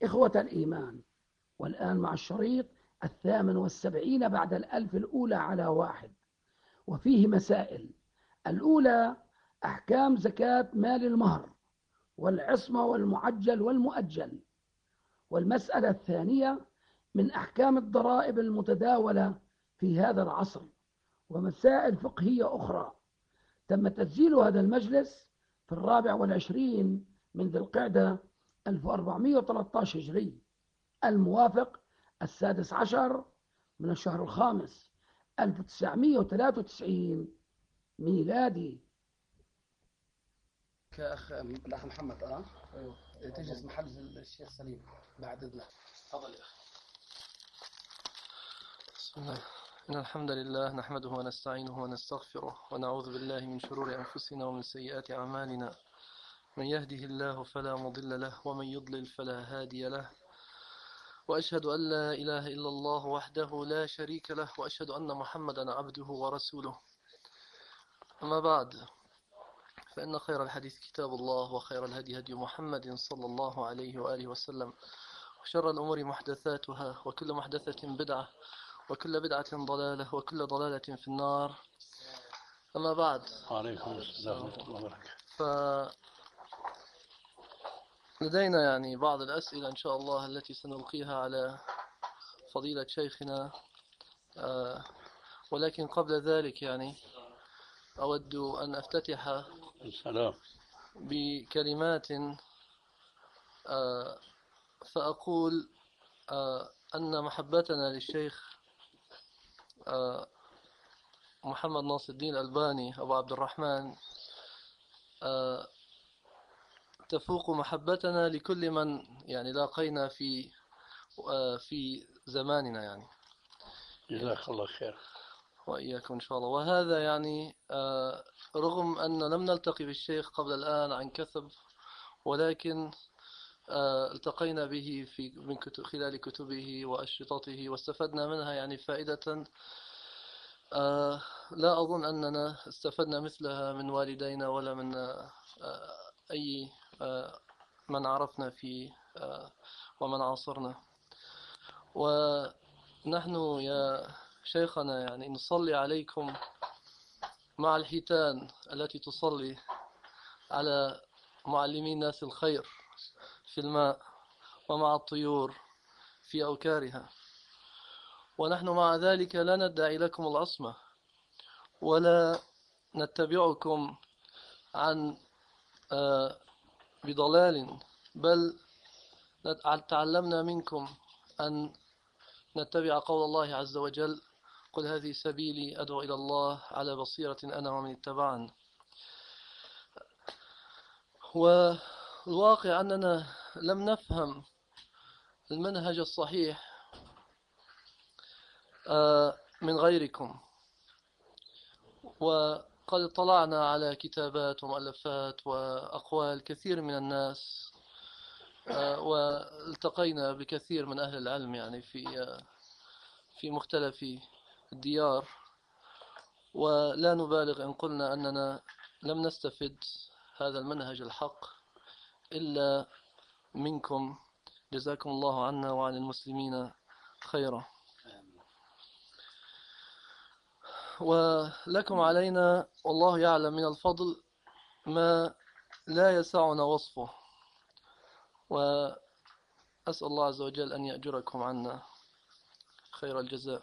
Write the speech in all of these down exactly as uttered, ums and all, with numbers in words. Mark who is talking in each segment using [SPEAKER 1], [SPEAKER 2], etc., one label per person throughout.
[SPEAKER 1] إخوة الإيمان، والآن مع الشريط الثامن والسبعين بعد الألف الأولى على واحد، وفيه مسائل. الأولى: أحكام زكاة مال المهر والعصمة والمعجل والمؤجل. والمسألة الثانية: من أحكام الضرائب المتداولة في هذا العصر، ومسائل فقهية أخرى. تم تسجيل هذا المجلس في الرابع والعشرين من ذي القعدة ألف وأربعمائة وثلاثة عشر هجري، الموافق السادس عشر من الشهر الخامس ألف وتسعمائة وثلاثة وتسعين ميلادي.
[SPEAKER 2] كأخ الأخ محمد أنا أيوه تجلس محل الشيخ سليم بعد إذنك. تفضل يا أخي.
[SPEAKER 3] بسم الله. إن الحمد لله نحمده ونستعينه ونستغفره ونعوذ بالله من شرور أنفسنا ومن سيئات أعمالنا. من يهده الله فلا مضل له ومن يضلل فلا هادي له. وأشهد أن لا إله إلا الله وحده لا شريك له وأشهد أن محمدا عبده ورسوله. أما بعد، فإن خير الحديث كتاب الله وخير الهدي هدي محمد صلى الله عليه وآله وسلم، وشر الأمور محدثاتها وكل محدثة بدعة وكل بدعة ضلالة وكل ضلالة في النار. أما بعد،
[SPEAKER 4] وعليكم السلام ورحمة الله وبركاته.
[SPEAKER 3] فلدينا يعني بعض الأسئلة إن شاء الله التي سنلقيها على فضيلة شيخنا، آه ولكن قبل ذلك يعني أود أن أفتتح
[SPEAKER 4] السلام
[SPEAKER 3] بكلمات آه فأقول آه أن محبتنا للشيخ آه محمد ناصر الدين الألباني أبو عبد الرحمن آه تفوق محبتنا لكل من يعني لاقينا في آه في زماننا يعني.
[SPEAKER 4] جزاك الله خير.
[SPEAKER 3] وإياكم إن شاء الله. وهذا يعني آه رغم أن لم نلتقي بالشيخ قبل الآن عن كثب، ولكن آه التقينا به في من كتب خلال كتبه وأشرطته، واستفدنا منها يعني فائدة آه لا أظن أننا استفدنا مثلها من والدينا ولا من آه أي آه من عرفنا في آه ومن عاصرنا. ونحن يا شيخنا يعني نصلي عليكم مع الحيتان التي تصلي على معلمي الناس الخير في الماء، ومع الطيور في أوكارها. ونحن مع ذلك لا ندعي لكم العصمة ولا نتبعكم عن آه بضلال، بل تعلمنا منكم أن نتبع قول الله عز وجل: قل هذه سبيلي أدعو إلى الله على بصيرة أنا ومن اتبعني. والواقع أننا لم نفهم المنهج الصحيح من غيركم، وقد اطلعنا على كتابات ومؤلفات وأقوال كثير من الناس، والتقينا بكثير من أهل العلم يعني في في مختلف الديار، ولا نبالغ إن قلنا أننا لم نستفد هذا المنهج الحق إلا منكم. جزاكم الله عنا وعن المسلمين خيرا. ولكم علينا والله يعلم من الفضل ما لا يسعنا وصفه، وأسأل الله عز وجل أن يأجركم عنا خير الجزاء.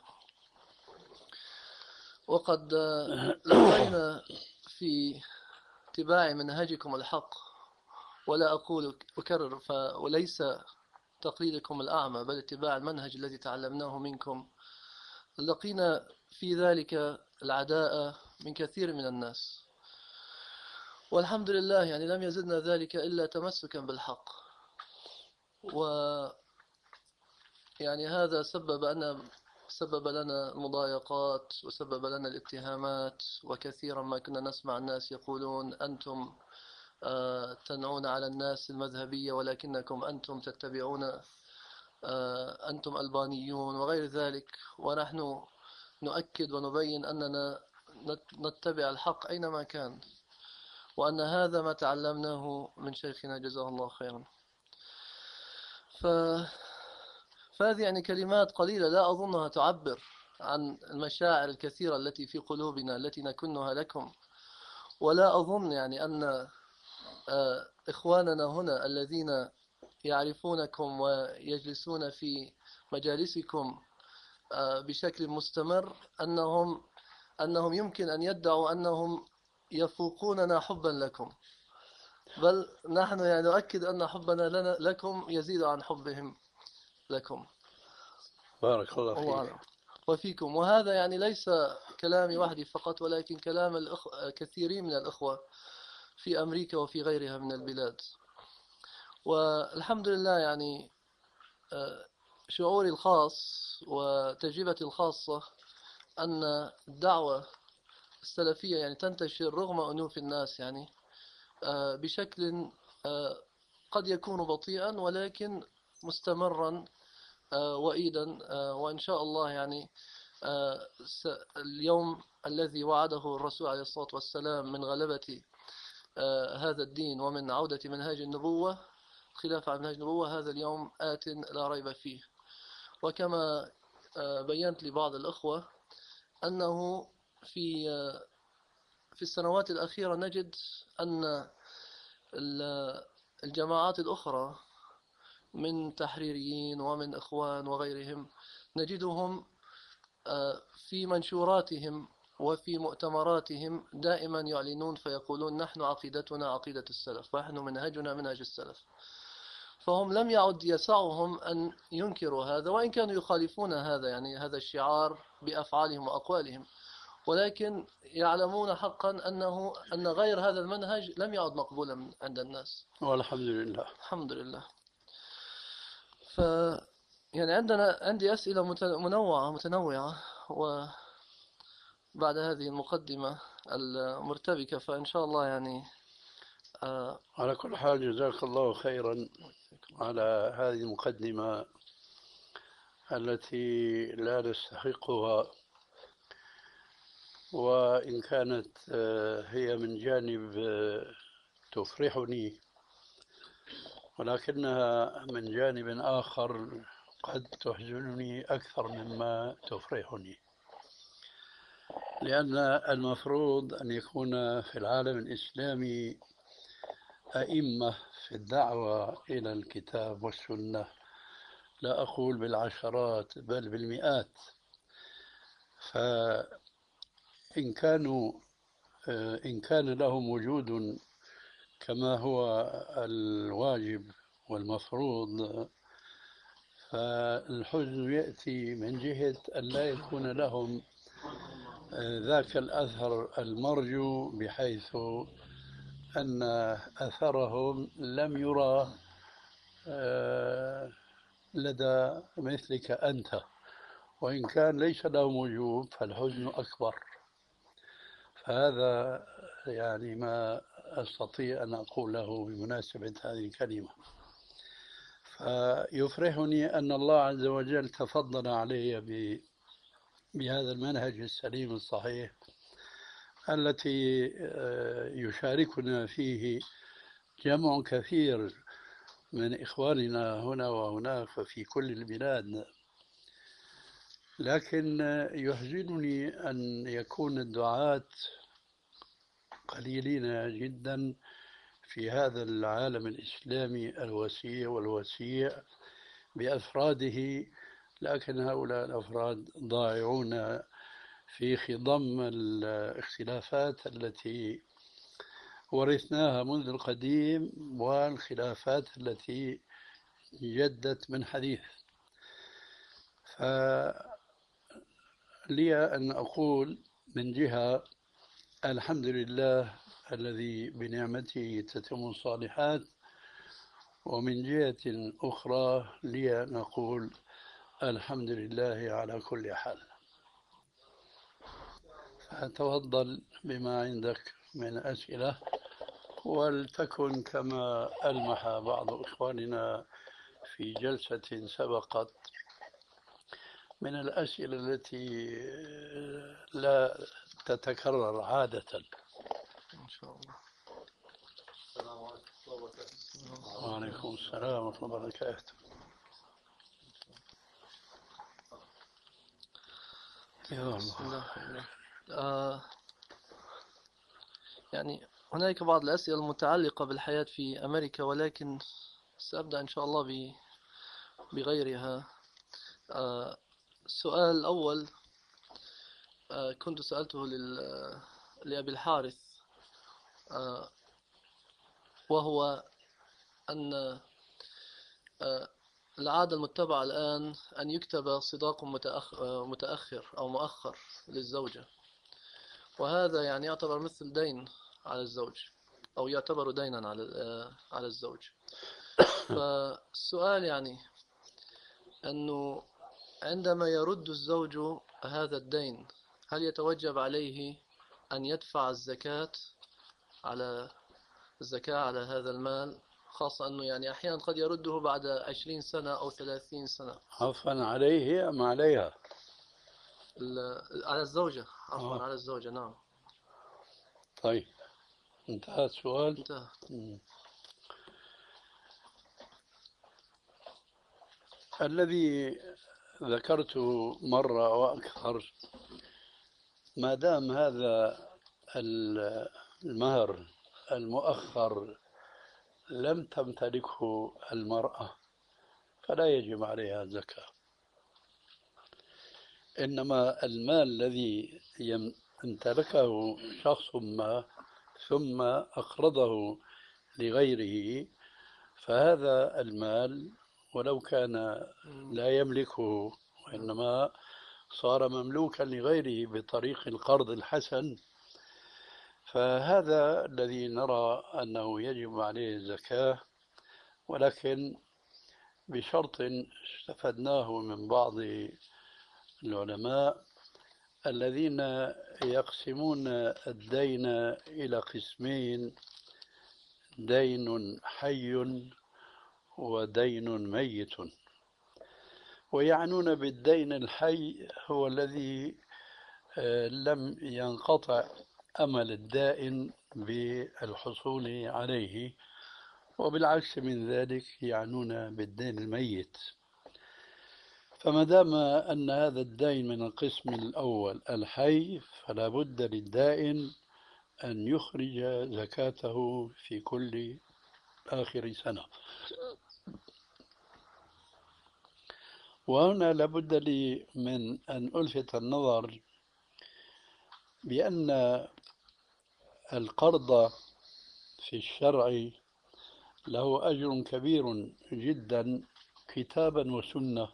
[SPEAKER 3] وقد لقينا في اتباع منهجكم الحق، ولا أقول أكرر، وليس تقليدكم الأعمى بل اتباع المنهج الذي تعلمناه منكم، لقينا في ذلك العداء من كثير من الناس، والحمد لله يعني لم يزدنا ذلك إلا تمسكا بالحق. و يعني هذا سبب أن سبب لنا المضايقات وسبب لنا الاتهامات، وكثيرا ما كنا نسمع الناس يقولون: أنتم تنعون على الناس المذهبية ولكنكم أنتم تتبعون، أنتم ألبانيون وغير ذلك. ونحن نؤكد ونبين أننا نتبع الحق أينما كان، وأن هذا ما تعلمناه من شيخنا جزاه الله خيرا. ف... فهذه يعني كلمات قليلة لا أظنها تعبر عن المشاعر الكثيرة التي في قلوبنا التي نكنها لكم. ولا أظن يعني أن آه، إخواننا هنا الذين يعرفونكم ويجلسون في مجالسكم آه، بشكل مستمر أنهم أنهم يمكن أن يدعوا أنهم يفوقوننا حبا لكم، بل نحن يعني نؤكد أن حبنا لنا لكم يزيد عن حبهم لكم.
[SPEAKER 4] بارك الله
[SPEAKER 3] الله
[SPEAKER 4] فيك.
[SPEAKER 3] أعلم وفيكم. وهذا يعني ليس كلامي وحدي فقط، ولكن كلام الأخ... كثيرين من الأخوة في أمريكا وفي غيرها من البلاد. والحمد لله يعني آه، شعوري الخاص وتجربتي الخاصة أن الدعوة السلفية يعني تنتشر رغم أنوف الناس، يعني آه، بشكل آه، قد يكون بطيئا ولكن مستمرا آه، وإيدا. آه، وإن شاء الله يعني آه، اليوم الذي وعده الرسول عليه الصلاة والسلام من غلبة آه، هذا الدين ومن عودة منهاج النبوة، خلاف عن منهاج النبوة، هذا اليوم آت لا ريب فيه. وكما آه، بينت لبعض الأخوة أنه في آه، في السنوات الأخيرة نجد أن الجماعات الأخرى من تحريريين ومن إخوان وغيرهم نجدهم في منشوراتهم وفي مؤتمراتهم دائما يعلنون فيقولون نحن عقيدتنا عقيدة السلف ونحن منهجنا منهج السلف. فهم لم يعد يسعهم أن ينكروا هذا، وإن كانوا يخالفون هذا يعني هذا الشعار بأفعالهم وأقوالهم، ولكن يعلمون حقا أنه أن غير هذا المنهج لم يعد مقبولا عند الناس.
[SPEAKER 4] والحمد لله.
[SPEAKER 3] الحمد لله. ف يعني عندنا عندي أسئلة منوعة متنوعة، وبعد هذه المقدمة المرتبكة فإن شاء الله يعني آه
[SPEAKER 4] على كل حال جزاك الله خيرا على هذه المقدمة التي لا نستحقها، وإن كانت هي من جانب تفرحني، ولكنها من جانب آخر قد تحزنني أكثر مما تفرحني، لأن المفروض أن يكون في العالم الإسلامي أئمة في الدعوة إلى الكتاب والسنة، لا أقول بالعشرات بل بالمئات. فإن كانوا إن كان لهم وجود كما هو الواجب والمفروض، فالحزن يأتي من جهة أن لا يكون لهم ذاك الأثر المرجو، بحيث أن أثرهم لم يرى لدى مثلك أنت، وإن كان ليس لهم وجوب فالحزن أكبر. فهذا يعني ما أستطيع أن أقوله بمناسبة هذه الكلمة. فيفرحني أن الله عز وجل تفضل علي بهذا المنهج السليم الصحيح التي يشاركنا فيه جمع كثير من إخواننا هنا وهناك وفي كل البلاد. لكن يحزنني أن يكون الدعاة قليلين جدا في هذا العالم الإسلامي الوسيع والوسيع بأفراده، لكن هؤلاء الأفراد ضائعون في خضم الاختلافات التي ورثناها منذ القديم والخلافات التي جدت من حديث. فلي أن أقول من جهة الحمد لله الذي بنعمته تتم الصالحات، ومن جهة أخرى لي أن أقول الحمد لله على كل حال. فتفضل بما عندك من أسئلة، ولتكن كما ألمح بعض إخواننا في جلسة سبقت من الأسئلة التي لا تتكرر عادة.
[SPEAKER 3] إن شاء الله.
[SPEAKER 4] وعليكم السلام ورحمة الله وبركاته. يا
[SPEAKER 3] بسم
[SPEAKER 4] الله.
[SPEAKER 3] الله الرحمن الرحيم. آه يعني هناك بعض الأسئلة المتعلقة بالحياة في أمريكا، ولكن سأبدأ إن شاء الله ب- بغيرها. آه السؤال الأول آه كنت سألته لل- لأبي الحارث، آه وهو أن آه العادة المتبعة الآن أن يكتب صداق متأخ- آه، متأخر أو مؤخر للزوجة، وهذا يعني يعتبر مثل دين على الزوج، أو يعتبر دينا على آه، على الزوج. فالسؤال يعني أنه عندما يرد الزوج هذا الدين، هل يتوجب عليه أن يدفع الزكاة على الزكاة على هذا المال، خاصة أنه يعني أحيانا قد يرده بعد عشرين سنة أو ثلاثين سنة؟
[SPEAKER 4] عفوا عليه أم عليها؟
[SPEAKER 3] ال- على الزوجة، عفوا
[SPEAKER 4] آه.
[SPEAKER 3] على الزوجة، نعم.
[SPEAKER 4] طيب، انتهى السؤال.
[SPEAKER 3] انتهى.
[SPEAKER 4] مم. الذي ذكرته مرة أو أكثر، ما دام هذا ال- المهر المؤخر لم تمتلكه المرأة فلا يجب عليها الزكاة. إنما المال الذي يم- امتلكه شخص ما ثم أقرضه لغيره، فهذا المال ولو كان
[SPEAKER 3] مم.
[SPEAKER 4] لا يملكه وإنما صار مملوكا لغيره بطريق القرض الحسن، فهذا الذي نرى أنه يجب عليه الزكاة. ولكن بشرط استفدناه من بعض العلماء الذين يقسمون الدين إلى قسمين: دين حي ودين ميت. ويعنون بالدين الحي هو الذي آه، لم ينقطع أمل الدائن بالحصول عليه، وبالعكس من ذلك يعنون بالدين الميت. فما دام أن هذا الدين من القسم الأول الحي، فلا بد للدائن أن يخرج زكاته في كل آخر سنة. وهنا لابد لي من أن ألفت النظر بأن القرض في الشرع له أجر كبير جدا كتابا وسنة.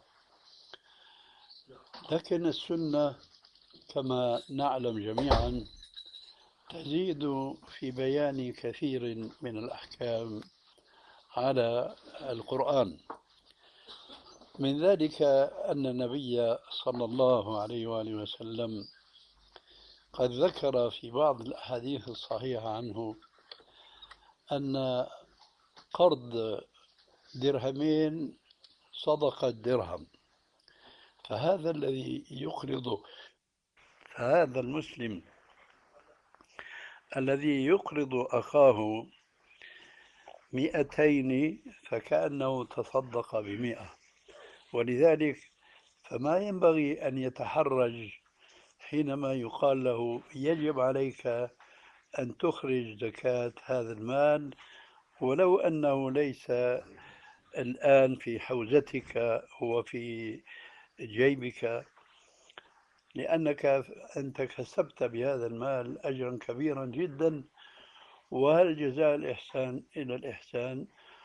[SPEAKER 4] لكن السنة كما نعلم جميعا تزيد في بيان كثير من الأحكام على القرآن. من ذلك أن النبي صلى الله عليه وآله وسلم قد ذكر في بعض الأحاديث الصحيحة عنه أن قرض درهمين صدقة درهم. فهذا الذي يقرض فهذا المسلم الذي يقرض أخاه مئتين فكأنه تصدق بمئة. ولذلك فما ينبغي أن يتحرج حينما يقال له يجب عليك أن تخرج زكاة هذا المال، ولو أنه ليس الآن في حوزتك وفي جيبك، لأنك أنت كسبت بهذا المال أجرا كبيرا جدا. وهل جزاء الإحسان إلى الإحسان،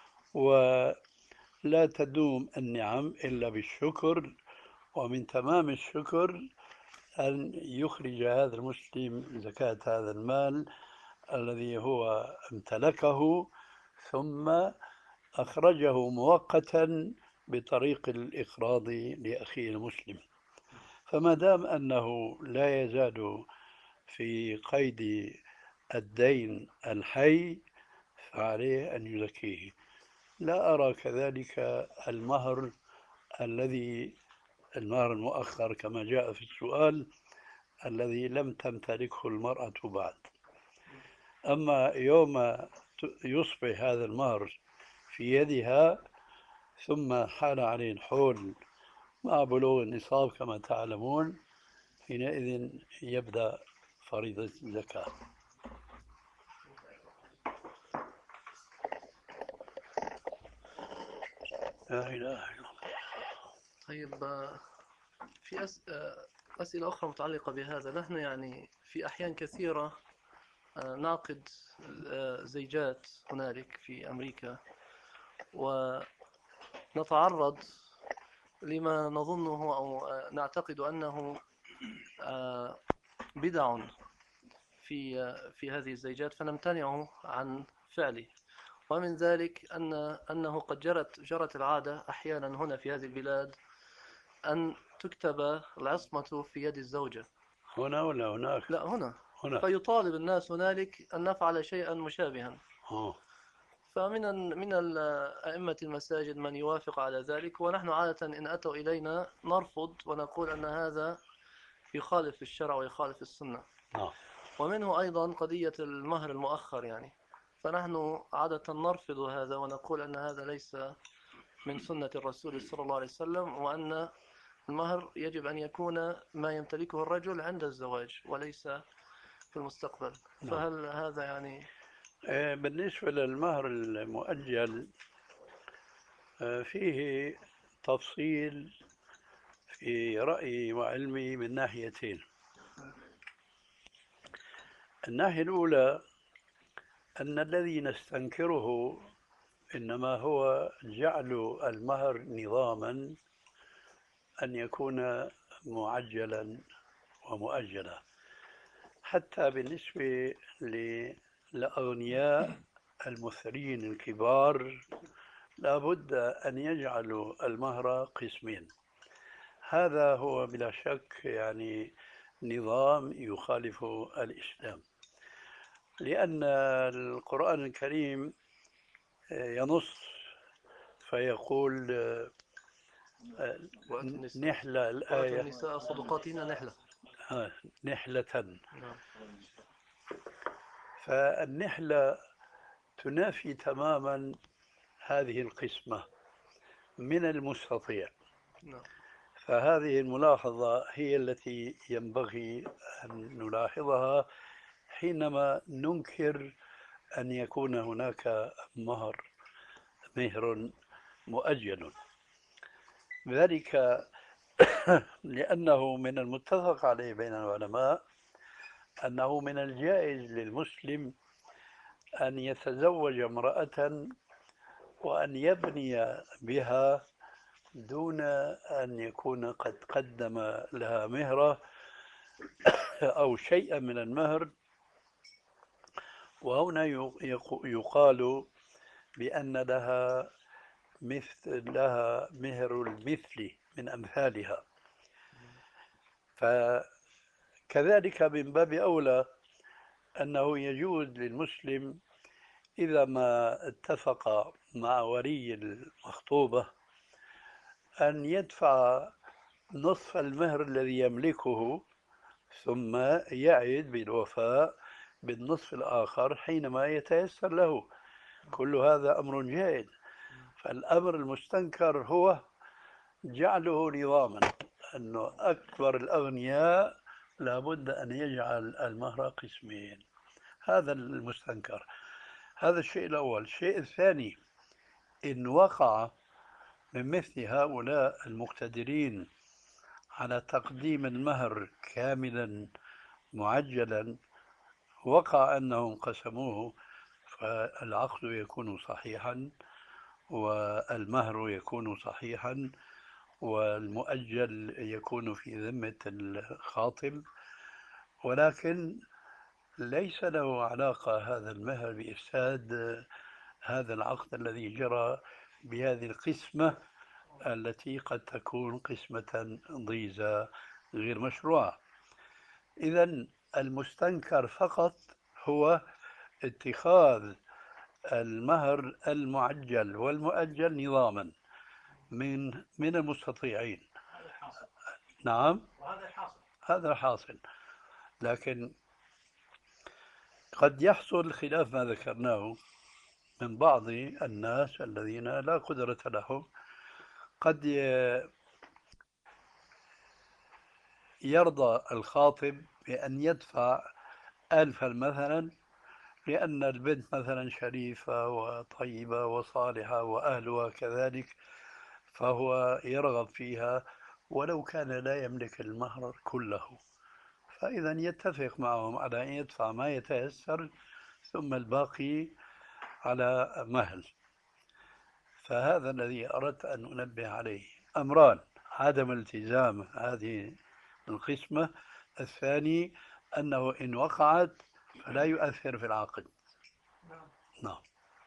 [SPEAKER 4] ولا تدوم النعم إلا بالشكر. ومن تمام الشكر أن يخرج هذا المسلم زكاة هذا المال الذي هو امتلكه ثم أخرجه مؤقتا بطريق الإقراض لأخيه المسلم. فما دام أنه لا يزال في قيد الدين الحي فعليه أن يزكيه. لا أرى كذلك المهر الذي المهر المؤخر كما جاء في السؤال الذي لم تمتلكه المرأة بعد. أما يوم يصبح هذا المهر في يدها ثم حال عليه الحول مع بلوغ النصاب كما تعلمون، حينئذ يبدأ فريضة الزكاة. لا إله إلا الله.
[SPEAKER 3] طيب آه، في أس... آه، أسئلة أخرى متعلقة بهذا. نحن يعني في أحيان كثيرة آه، نعقد آه، زيجات هنالك في أمريكا، ونتعرض لما نظنه أو آه، نعتقد أنه آه، بدع في آه، في هذه الزيجات، فنمتنع عن فعله. ومن ذلك أن أنه قد جرت جرت العادة أحيانا هنا في هذه البلاد أن تكتب العصمة في يد الزوجة.
[SPEAKER 4] هنا ولا هناك؟
[SPEAKER 3] لا، هنا.
[SPEAKER 4] هنا.
[SPEAKER 3] فيطالب الناس هنالك أن نفعل شيئا مشابها.
[SPEAKER 4] آه.
[SPEAKER 3] فمن ال- من ال- أئمة المساجد من يوافق على ذلك، ونحن عادة إن أتوا إلينا نرفض ونقول أن هذا يخالف الشرع ويخالف السنة.
[SPEAKER 4] آه.
[SPEAKER 3] ومنه أيضا قضية المهر المؤخر يعني، فنحن عادة نرفض هذا ونقول أن هذا ليس من سنة الرسول صلى الله عليه وسلم، وأن المهر يجب أن يكون ما يمتلكه الرجل عند الزواج وليس في المستقبل.
[SPEAKER 4] نعم.
[SPEAKER 3] فهل هذا يعني
[SPEAKER 4] آه، بالنسبة للمهر المؤجل آه، فيه تفصيل في رأيي وعلمي من ناحيتين. الناحية الأولى أن الذي نستنكره إنما هو جعل المهر نظاما أن يكون معجلا ومؤجلا، حتى بالنسبة للأغنياء المثرين الكبار لابد أن يجعلوا المهر قسمين. هذا هو بلا شك يعني نظام يخالف الإسلام، لأن القرآن الكريم ينص فيقول
[SPEAKER 3] وأتوا النساء
[SPEAKER 4] نحلة
[SPEAKER 3] وأتوا
[SPEAKER 4] الآية
[SPEAKER 3] النساء صدقاتهن نحلة.
[SPEAKER 4] آه، نحلة.
[SPEAKER 3] نعم.
[SPEAKER 4] فالنحلة تنافي تماما هذه القسمة من المستطيع.
[SPEAKER 3] نعم.
[SPEAKER 4] فهذه الملاحظة هي التي ينبغي أن نلاحظها حينما ننكر أن يكون هناك مهر مهر مؤجل، ذلك لأنه من المتفق عليه بين العلماء أنه من الجائز للمسلم أن يتزوج امرأة وأن يبني بها دون أن يكون قد قدم لها مهرة أو شيئا من المهر. وهنا يقال بأن لها مثل لها مهر المثل من أمثالها. فكذلك من باب أولى أنه يجوز للمسلم إذا ما اتفق مع ولي المخطوبة أن يدفع نصف المهر الذي يملكه ثم يعد بالوفاء بالنصف الآخر حينما يتيسر له. كل هذا أمر جائز. فالأمر المستنكر هو جعله نظاما، أنه أكبر الأغنياء لابد أن يجعل المهر قسمين. هذا المستنكر. هذا الشيء الأول. الشيء الثاني، إن وقع من مثل هؤلاء المقتدرين على تقديم المهر كاملا معجلا، وقع أنهم قسموه، فالعقد يكون صحيحا والمهر يكون صحيحا والمؤجل يكون في ذمة الخاطب، ولكن ليس له علاقة هذا المهر بإفساد هذا العقد الذي جرى بهذه القسمة التي قد تكون قسمة ضيزة غير مشروعة. إذن المستنكر فقط هو اتخاذ المهر المعجل والمؤجل نظاما من من المستطيعين. نعم، هذا الحاصل. لكن قد يحصل خلاف ما ذكرناه من بعض الناس الذين لا قدرة لهم، قد يرضى الخاطب بأن يدفع ألفا مثلا لأن البنت مثلا شريفة وطيبة وصالحة وأهلها كذلك، فهو يرغب فيها ولو كان لا يملك المهر كله. فإذا يتفق معهم على أن يدفع ما يتيسر ثم الباقي على مهل. فهذا الذي أردت أن أنبه عليه. أمران: عدم التزام هذه القسمة، الثاني أنه إن وقعت فلا يؤثر في العقد. نعم.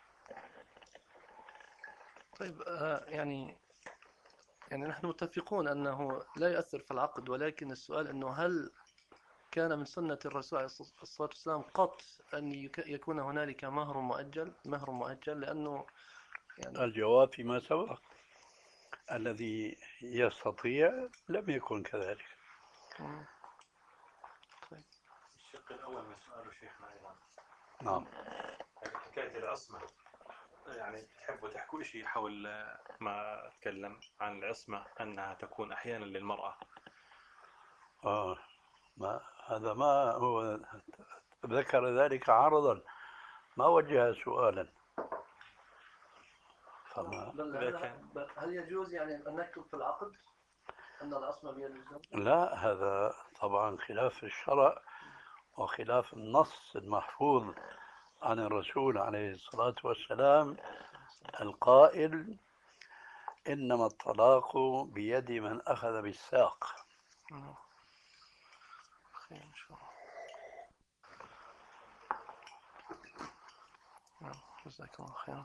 [SPEAKER 3] طيب آه، يعني يعني نحن متفقون أنه لا يؤثر في العقد، ولكن السؤال أنه هل كان من سنة الرسول عليه الصلاة والسلام قط أن يك- يكون هنالك مهر مؤجل مهر مؤجل لأنه يعني
[SPEAKER 4] الجواب فيما سبق: الذي يستطيع لم يكن كذلك.
[SPEAKER 3] مم. طيب.
[SPEAKER 5] الشق الأول من سؤاله شيخنا أيضا
[SPEAKER 4] نعم.
[SPEAKER 5] حكاية العصمة، يعني تحبوا تحكوا شيء حول ما أتكلم عن العصمة أنها تكون أحيانا للمرأة.
[SPEAKER 4] آه ما هذا ما هو ذكر ذلك عرضا، ما وجه سؤالا. فما
[SPEAKER 3] بل هل, بل هل يجوز يعني أن نكتب في العقد أن العصمة بيد الزوج؟
[SPEAKER 4] لا، هذا طبعا خلاف الشرع وخلاف النص المحفوظ عن الرسول عليه الصلاة والسلام القائل: إنما الطلاق بيد من أخذ بالساق.
[SPEAKER 3] مم. خير إن شاء الله. نعم، جزاكم الله خيرا.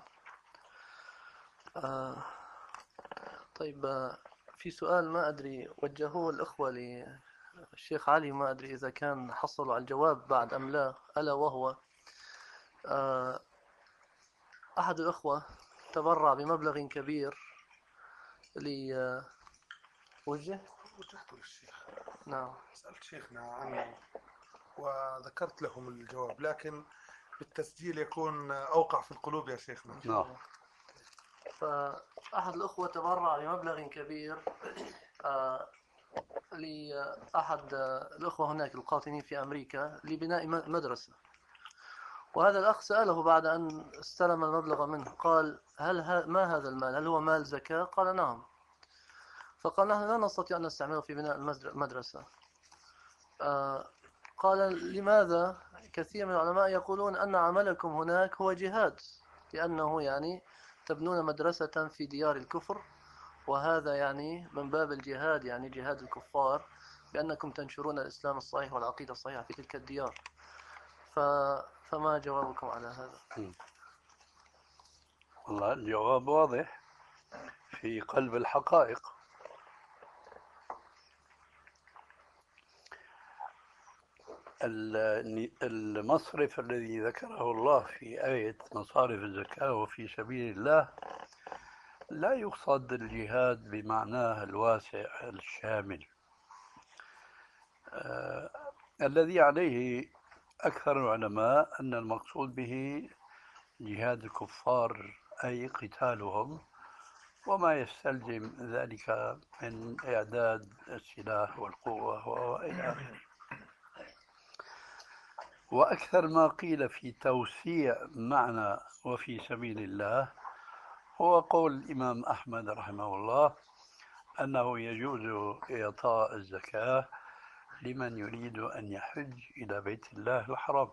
[SPEAKER 3] آه طيب آه، في سؤال ما أدري وجهوه الأخوة للشيخ علي، ما أدري إذا كان حصلوا على الجواب بعد أم لا، ألا وهو آه أحد الأخوة تبرع بمبلغ كبير لوجه
[SPEAKER 2] وجهت للشيخ.
[SPEAKER 3] نعم.
[SPEAKER 2] سألت شيخنا عنه وذكرت لهم الجواب، لكن بالتسجيل يكون أوقع في القلوب يا شيخنا.
[SPEAKER 4] نعم.
[SPEAKER 3] فأحد الأخوة تبرع بمبلغ كبير آه لأحد الأخوة هناك القاطنين في أمريكا لبناء مدرسة. وهذا الأخ سأله بعد أن استلم المبلغ منه، قال: هل ها ما هذا المال؟ هل هو مال زكاة؟ قال: نعم. فقال: نحن لا نستطيع أن نستعمله في بناء المدرسة. آه قال: لماذا؟ كثير من العلماء يقولون أن عملكم هناك هو جهاد، لأنه يعني تبنون مدرسة في ديار الكفر، وهذا يعني من باب الجهاد، يعني جهاد الكفار، بأنكم تنشرون الإسلام الصحيح والعقيدة الصحيحة في تلك الديار. ف... فما جوابكم على هذا؟
[SPEAKER 4] والله الجواب واضح في قلب الحقائق. المصرف الذي ذكره الله في آية مصارف الزكاة وفي سبيل الله لا يقصد الجهاد بمعناه الواسع الشامل. آه الذي عليه أكثر العلماء أن المقصود به جهاد الكفار، أي قتالهم وما يستلزم ذلك من إعداد السلاح والقوة وإلى آخره. وأكثر ما قيل في توسيع معنى وفي سبيل الله هو قول الإمام أحمد رحمه الله أنه يجوز إعطاء الزكاة لمن يريد أن يحج إلى بيت الله الحرام.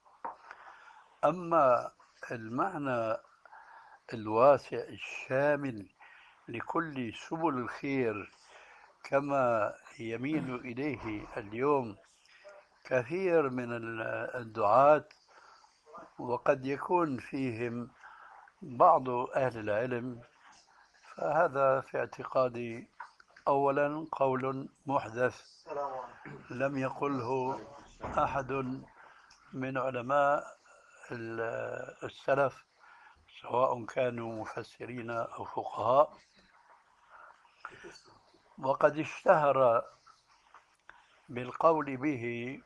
[SPEAKER 4] أما المعنى الواسع الشامل لكل سبل الخير كما يميل إليه اليوم كثير من الدعاة، وقد يكون فيهم بعض أهل العلم، فهذا في اعتقادي أولا قول محدث لم يقله أحد من علماء السلف سواء كانوا مفسرين أو فقهاء. وقد اشتهر بالقول به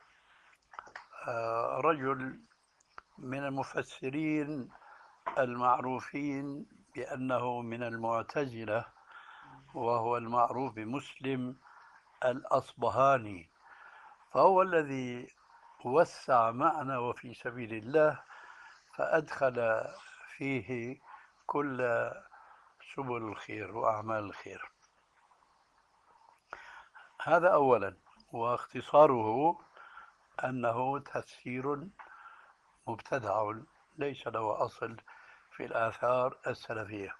[SPEAKER 4] رجل من المفسرين المعروفين بأنه من المعتزلة، وهو المعروف بمسلم الأصبهاني، فهو الذي وسع معنى وفي سبيل الله، فأدخل فيه كل سبل الخير وأعمال الخير. هذا أولا. واختصاره أنه تفسير مبتدع ليس له أصل في الآثار السلفية.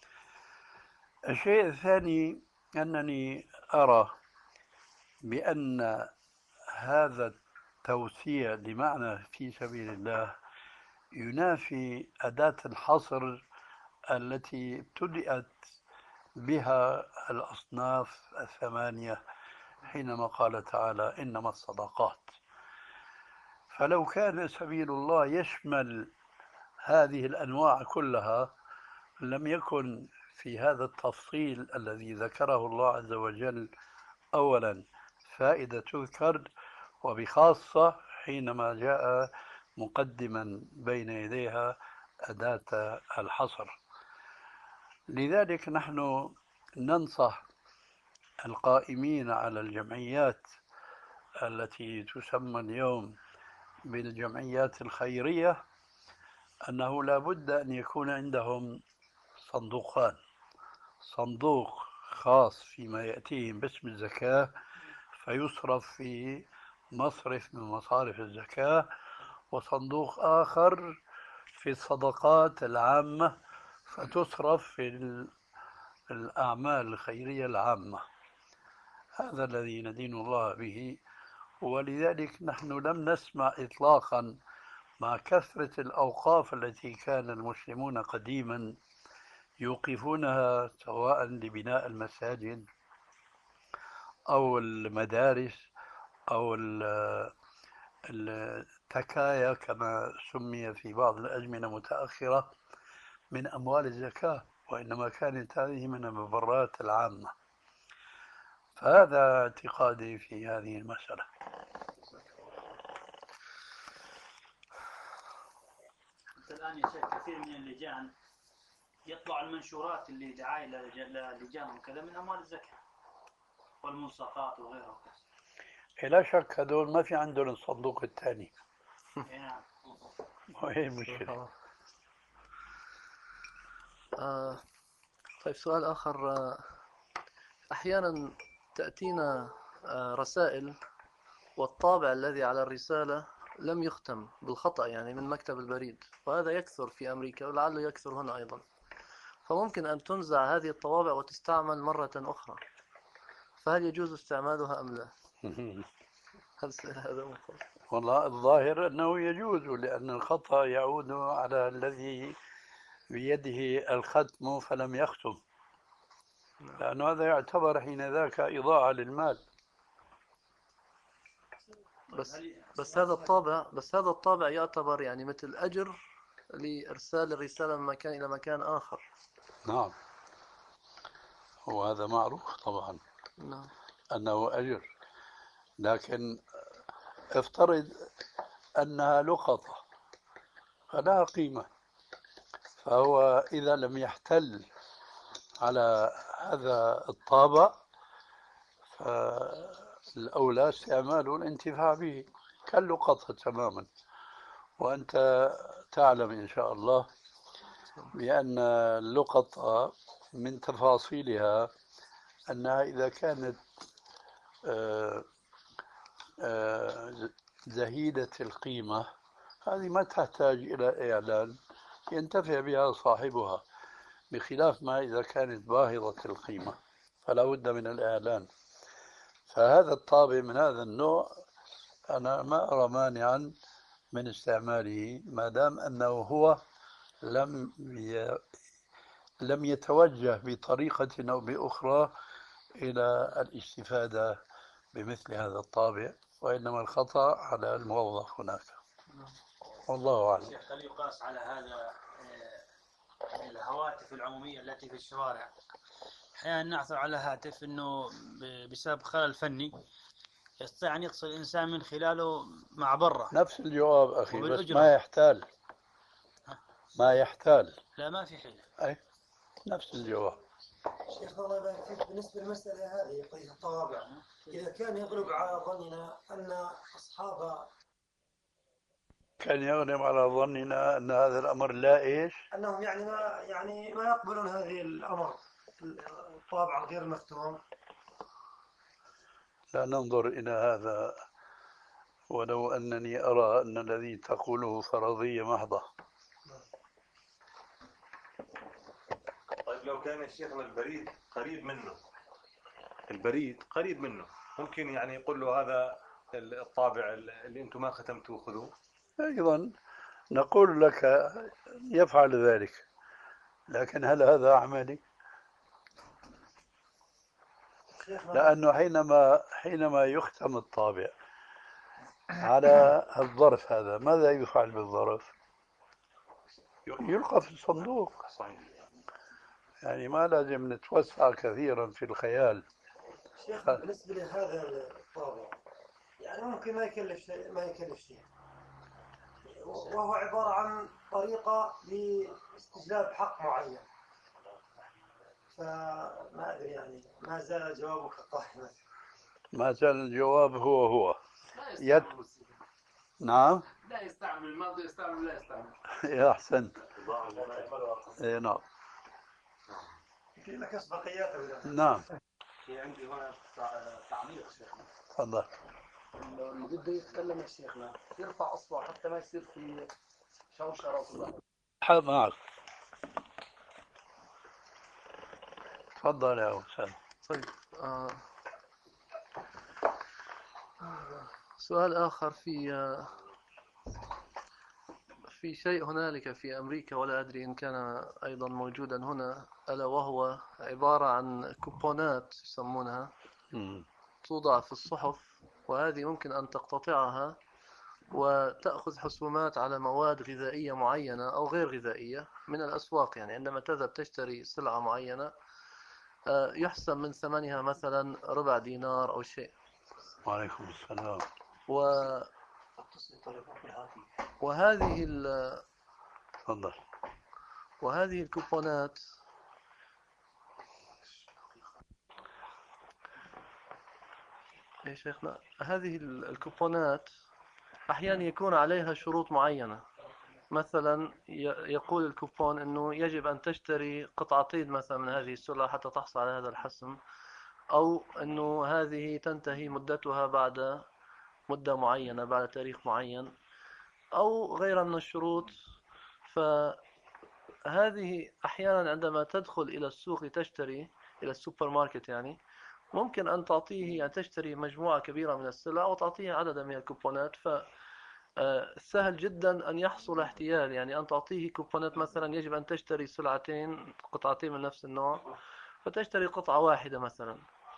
[SPEAKER 4] الشيء الثاني أنني أرى بأن هذا التوسيع لمعنى في سبيل الله ينافي أداة الحصر التي ابتدأت بها الأصناف الثمانية حينما قال تعالى إنما الصدقات. فلو كان سبيل الله يشمل هذه الأنواع كلها لم يكن في هذا التفصيل الذي ذكره الله عز وجل أولا فائدة تذكر، وبخاصة حينما جاء مقدما بين يديها أداة الحصر. لذلك نحن ننصح القائمين على الجمعيات التي تسمى اليوم بالجمعيات الخيرية أنه لا بد أن يكون عندهم صندوقان: صندوق خاص فيما يأتيهم باسم الزكاة فيصرف في مصرف من مصارف الزكاة، وصندوق آخر في الصدقات العامة فتصرف في الأعمال الخيرية العامة. هذا الذي ندين الله به. ولذلك نحن لم نسمع إطلاقا مع كثرة الأوقاف التي كان المسلمون قديما يوقفونها سواء لبناء المساجد أو المدارس أو التكايا كما سمي في بعض الأزمنة متأخرة من أموال الزكاة، وإنما كانت هذه من المبررات العامة. فهذا اعتقادي في هذه المسألة.
[SPEAKER 6] الآن يا شيخ كثير من اللجان يطلع المنشورات اللي دعاية للجان وكذا من أموال الزكاة والملصقات وغيرها.
[SPEAKER 4] لا شك هذول ما في عندهم الصندوق الثاني.
[SPEAKER 6] نعم.
[SPEAKER 4] وهي المشكلة.
[SPEAKER 3] آه طيب سؤال آخر. آه أحيانا تأتينا آه رسائل والطابع الذي على الرسالة لم يختم بالخطأ، يعني من مكتب البريد، وهذا يكثر في أمريكا ولعله يكثر هنا أيضا. فممكن أن تنزع هذه الطوابع وتستعمل مرة أخرى، فهل يجوز استعمالها أم لا؟ هل هذا مفضل؟
[SPEAKER 4] والله الظاهر أنه يجوز، لأن الخطأ يعود على الذي بيده الختم فلم يختم، لأن هذا يعتبر حين ذاك إضاعة للمال.
[SPEAKER 3] بس بس هذا الطابع بس هذا الطابع يعتبر يعني مثل أجر لإرسال الرسالة من مكان إلى مكان آخر.
[SPEAKER 4] نعم، وهذا معروف طبعا.
[SPEAKER 3] نعم.
[SPEAKER 4] أنه أجر، لكن افترض أنها لقطة فلها قيمة، فهو إذا لم يحتل على هذا الطابع فالأولى استعماله الانتفاع به كاللقطة تماما. وأنت تعلم إن شاء الله بأن اللقطة من تفاصيلها أنها إذا كانت زهيدة القيمة هذه ما تحتاج إلى إعلان، ينتفع بها صاحبها، بخلاف ما إذا كانت باهظة القيمة فلا بد من الإعلان. فهذا الطابع من هذا النوع أنا ما أرى مانعا من استعماله ما دام أنه هو لم ي... لم يتوجه بطريقة أو بأخرى إلى الاستفادة بمثل هذا الطابع، وإنما الخطأ على الموظف هناك. والله أعلم.
[SPEAKER 6] هل يقاس على هذا الهواتف العمومية التي في الشوارع؟ أحيانا نعثر على هاتف أنه بسبب خلل فني يستطيع أن يتصل الإنسان من خلاله مع برا.
[SPEAKER 4] نفس الجواب أخي، بس ما يحتال ما يحتال
[SPEAKER 6] لا ما في حيلة.
[SPEAKER 4] أي نفس الجواب.
[SPEAKER 7] شيخنا الله يبارك فيك، بالنسبة للمسألة هذه قضية الطوابع، إذا كان يغلب على ظننا أن أصحاب
[SPEAKER 4] كان يغلب على ظننا أن هذا الأمر لا إيش؟
[SPEAKER 7] أنهم يعني ما يعني ما يقبلون هذه الأمر، الطابع غير المختوم.
[SPEAKER 4] لا ننظر إلى هذا، ولو أنني أرى أن الذي تقوله فرضية محضة.
[SPEAKER 5] طيب لو كان شيخنا البريد قريب منه، البريد قريب منه، ممكن يعني يقول له هذا الطابع اللي أنتم ما ختمتوه خذوه؟
[SPEAKER 4] أيضا نقول لك يفعل ذلك، لكن هل هذا عملي؟ لأنه حينما حينما يختم الطابع على الظرف هذا، ماذا يفعل بالظرف؟ يلقى في الصندوق.
[SPEAKER 5] صحيح.
[SPEAKER 4] يعني ما لازم نتوسع كثيرا في الخيال.
[SPEAKER 7] شيخ بالنسبة لهذا الطابع يعني ممكن ما يكلف شيء، ما يكلف شيء، وهو عبارة عن طريقة لاستجلاب حق معين، فما أدري يعني ما زال جوابك قائما.
[SPEAKER 4] ما زال الجواب هو هو. يد... نعم.
[SPEAKER 8] لا يستعمل الماضي، يستعمل لا يستعمل.
[SPEAKER 4] يا أحسنت. إيه نعم.
[SPEAKER 7] في لك أسبقيات ولا؟
[SPEAKER 4] نعم.
[SPEAKER 8] في عندي هنا تعليق شيخنا.
[SPEAKER 4] تفضل.
[SPEAKER 1] اللي بده يتكلم يا شيخنا يرفع اصبعه حتى ما يصير في شوشره وصداع.
[SPEAKER 4] حاب معك. تفضل يا أستاذ.
[SPEAKER 3] طيب آه. سؤال آخر في آه في شيء هنالك في أمريكا ولا أدري إن كان أيضا موجودا هنا، ألا وهو عبارة عن كوبونات يسمونها،
[SPEAKER 4] مم.
[SPEAKER 3] توضع في الصحف، وهذه ممكن أن تقتطعها وتأخذ حسومات على مواد غذائية معينة أو غير غذائية من الأسواق. يعني عندما تذهب تشتري سلعة معينة يحسب من ثمنها مثلا ربع دينار أو شيء.
[SPEAKER 4] وعليكم السلام.
[SPEAKER 3] و... وهذه ال...
[SPEAKER 4] تفضل.
[SPEAKER 3] وهذه الكوبونات يا شيخنا، هذه الكوبونات أحيانا يكون عليها شروط معينة. مثلا يقول الكوبون أنه يجب أن تشتري قطعتين مثلا من هذه السلعة حتى تحصل على هذا الحسم، أو أنه هذه تنتهي مدتها بعد مدة معينة، بعد تاريخ معين، أو غيرها من الشروط. فهذه أحيانا عندما تدخل إلى السوق لتشتري، إلى السوبر ماركت يعني، ممكن أن تعطيه يعني تشتري مجموعة كبيرة من السلع وتعطيه عددا من الكوبونات. فسهل جدا أن يحصل احتيال، يعني أن تعطيه كوبونات مثلا يجب أن تشتري سلعتين قطعتين من نفس النوع فتشتري قطعة واحدة مثلا.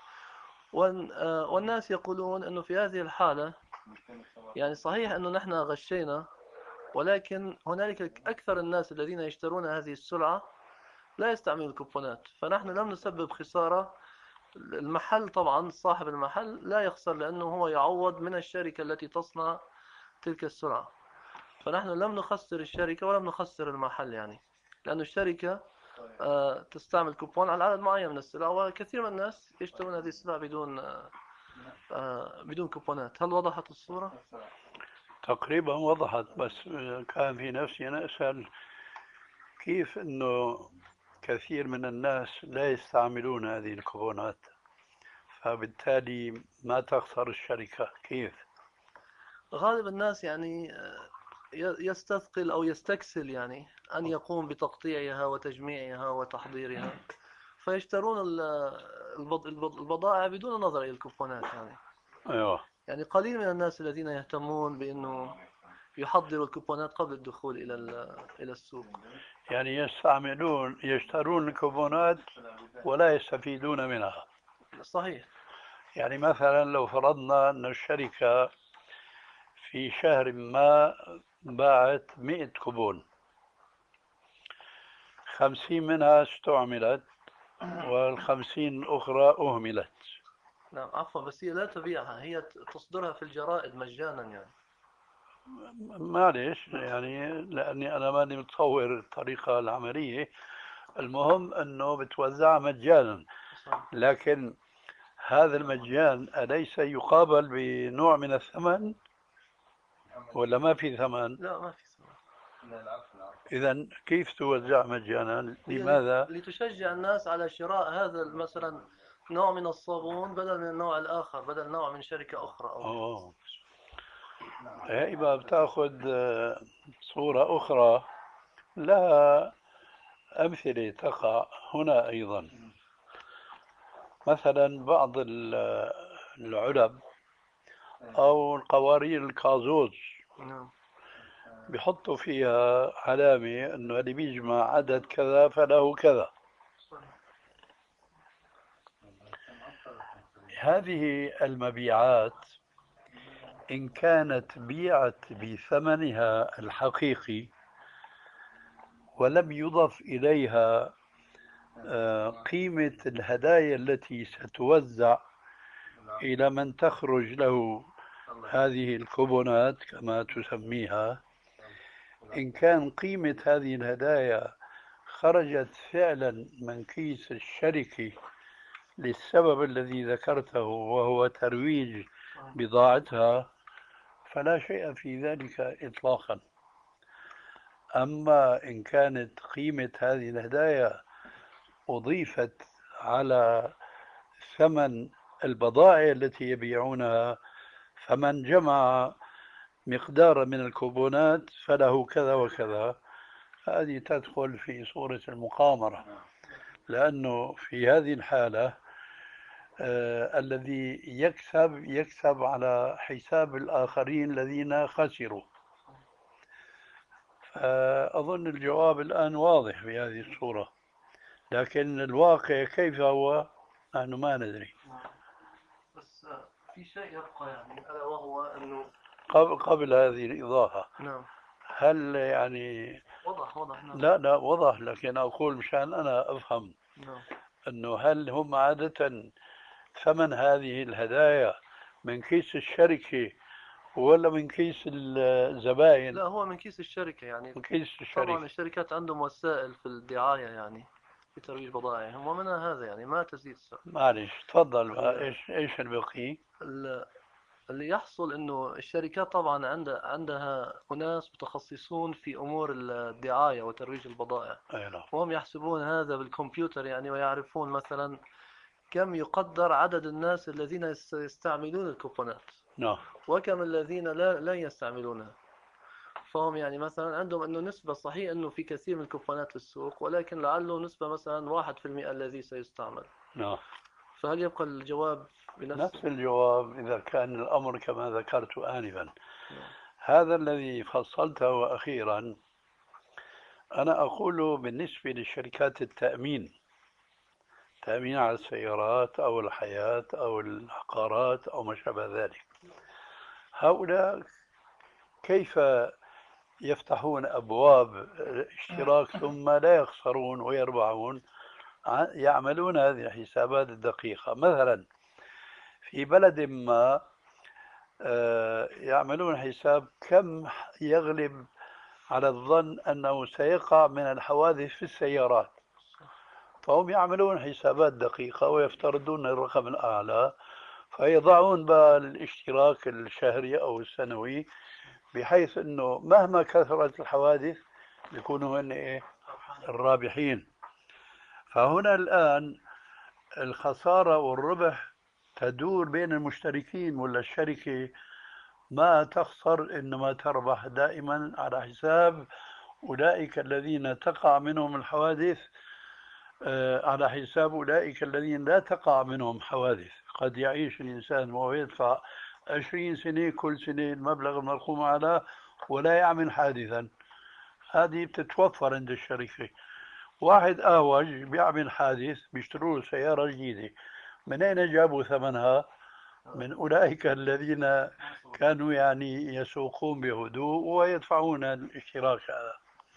[SPEAKER 3] والناس يقولون أنه في هذه الحالة يعني صحيح أنه نحن غشينا، ولكن هنالك أكثر الناس الذين يشترون هذه السلعة لا يستعملون الكوبونات، فنحن لم نسبب خسارة. المحل طبعا صاحب المحل لا يخسر لأنه هو يعوض من الشركة التي تصنع تلك السلعة، فنحن لم نخسر الشركة ولم نخسر المحل، يعني لأن الشركة آه تستعمل كوبون على عدد معين من السلع، وكثير من الناس يشترون هذه السلع بدون آه آه بدون كوبونات. هل وضحت الصورة؟
[SPEAKER 4] تقريبا وضحت، بس كان في نفسي أنا أسأل كيف أنه كثير من الناس لا يستعملون هذه الكوبونات، فبالتالي ما تخسر الشركة. كيف؟
[SPEAKER 3] غالب الناس يعني يستثقل أو يستكسل يعني أن يقوم بتقطيعها وتجميعها وتحضيرها، فيشترون البضائع بدون نظر إلى الكوبونات. يعني
[SPEAKER 4] أيوة.
[SPEAKER 3] يعني قليل من الناس الذين يهتمون بأنه يحضروا الكوبونات قبل الدخول إلى إلى السوق.
[SPEAKER 4] يعني يستعملون يشترون الكوبونات ولا يستفيدون منها.
[SPEAKER 3] صحيح.
[SPEAKER 4] يعني مثلا لو فرضنا أن الشركة في شهر ما باعت مئة كوبون، خمسين منها استعملت والخمسين الأخرى أهملت.
[SPEAKER 3] نعم عفوا، بس هي لا تبيعها، هي تصدرها في الجرائد مجانا يعني.
[SPEAKER 4] معلش يعني لأني أنا ماني متصور الطريقة العملية، المهم أنه بتوزع مجانا، لكن هذا المجان أليس يقابل بنوع من الثمن ولا ما في ثمن؟
[SPEAKER 3] لا ما في ثمن.
[SPEAKER 4] إذا كيف توزع مجانا؟
[SPEAKER 3] هي
[SPEAKER 4] لماذا؟
[SPEAKER 3] لتشجع الناس على شراء هذا مثلا نوع من الصابون بدل من النوع الآخر، بدل نوع من شركة أخرى أو
[SPEAKER 4] أوه. هيبقى بتاخذ صورة أخرى لها أمثلة تقع هنا أيضا. مثلا بعض العلب أو القوارير الكازوز
[SPEAKER 3] نعم.
[SPEAKER 4] بيحطوا فيها علامة أنه اللي بيجمع عدد كذا فله كذا. هذه المبيعات إن كانت بيعت بثمنها الحقيقي ولم يضف إليها قيمة الهدايا التي ستوزع إلى من تخرج له هذه الكوبونات كما تسميها، إن كان قيمة هذه الهدايا خرجت فعلا من كيس الشركة للسبب الذي ذكرته وهو ترويج بضاعتها فلا شيء في ذلك إطلاقا. أما إن كانت قيمة هذه الهدايا أضيفت على ثمن البضائع التي يبيعونها، فمن جمع مقدار من الكوبونات فله كذا وكذا، هذه تدخل في صورة المقامرة، لأنه في هذه الحالة آه الذي يكسب يكسب على حساب الآخرين الذين خسروا. فأظن الجواب الآن واضح بهذه الصورة، لكن الواقع كيف هو نحن ما ندري.
[SPEAKER 3] بس في شيء يبقى يعني ألا وهو أنه
[SPEAKER 4] قبل, قبل هذه الإيضاحة،
[SPEAKER 3] نعم
[SPEAKER 4] هل يعني
[SPEAKER 3] وضح وضح نعم.
[SPEAKER 4] لا لا وضح، لكن أقول مشان أنا أفهم
[SPEAKER 3] نعم.
[SPEAKER 4] أنه هل هم عادة ثمن هذه الهدايا من كيس الشركة ولا من كيس الزبائن؟
[SPEAKER 3] لا هو من كيس الشركة يعني.
[SPEAKER 4] من كيس الشركة.
[SPEAKER 3] طبعا الشركات عندهم وسائل في الدعاية يعني في ترويج بضائعهم ومنها هذا يعني ما تزيد السعر.
[SPEAKER 4] معلش تفضل بقى. ايش ايش البقي؟
[SPEAKER 3] اللي يحصل انه الشركات طبعا عندها عندها اناس متخصصون في امور الدعايه وترويج البضائع،
[SPEAKER 4] أيوة.
[SPEAKER 3] وهم يحسبون هذا بالكمبيوتر يعني، ويعرفون مثلا كم يقدر عدد الناس الذين يستعملون الكوبونات
[SPEAKER 4] نعم.
[SPEAKER 3] وكم الذين لا لا يستعملونها. فهم يعني مثلا عندهم انه نسبه صحيح انه في كثير من الكوبونات في السوق، ولكن لعله نسبه مثلا واحد في المئة الذي سيستعمل.
[SPEAKER 4] نعم.
[SPEAKER 3] فهل يبقى الجواب بنفس
[SPEAKER 4] نفس الجواب إذا كان الأمر كما ذكرت آنفا. هذا الذي فصلته أخيرا أنا أقول بالنسبة لشركات التأمين، تأمين على السيارات أو الحياة أو العقارات أو ما شابه ذلك، هؤلاء كيف يفتحون أبواب اشتراك ثم لا يخسرون ويربحون؟ يعملون هذه الحسابات الدقيقة. مثلا في بلد ما يعملون حساب كم يغلب على الظن أنه سيقع من الحوادث في السيارات، فهم يعملون حسابات دقيقة ويفترضون الرقم الأعلى، فيضعون بقى الاشتراك الشهري أو السنوي بحيث أنه مهما كثرت الحوادث يكونوا هن إيه الرابحين. فهنا الآن الخسارة والربح تدور بين المشتركين، ولا الشركة ما تخسر إنما تربح دائما على حساب أولئك الذين تقع منهم الحوادث، على حساب أولئك الذين لا تقع منهم حوادث. قد يعيش الإنسان وهو يدفع عشرين سنة كل سنة المبلغ المرقوم عليه ولا يعمل حادثا، هذه بتتوفر عند الشركة. واحد أهوج بيعمل حادث بيشتروا له سيارة جديدة، من أين جابوا ثمنها؟ من أولئك الذين كانوا يعني يسوقون بهدوء ويدفعون الاشتراك هذا.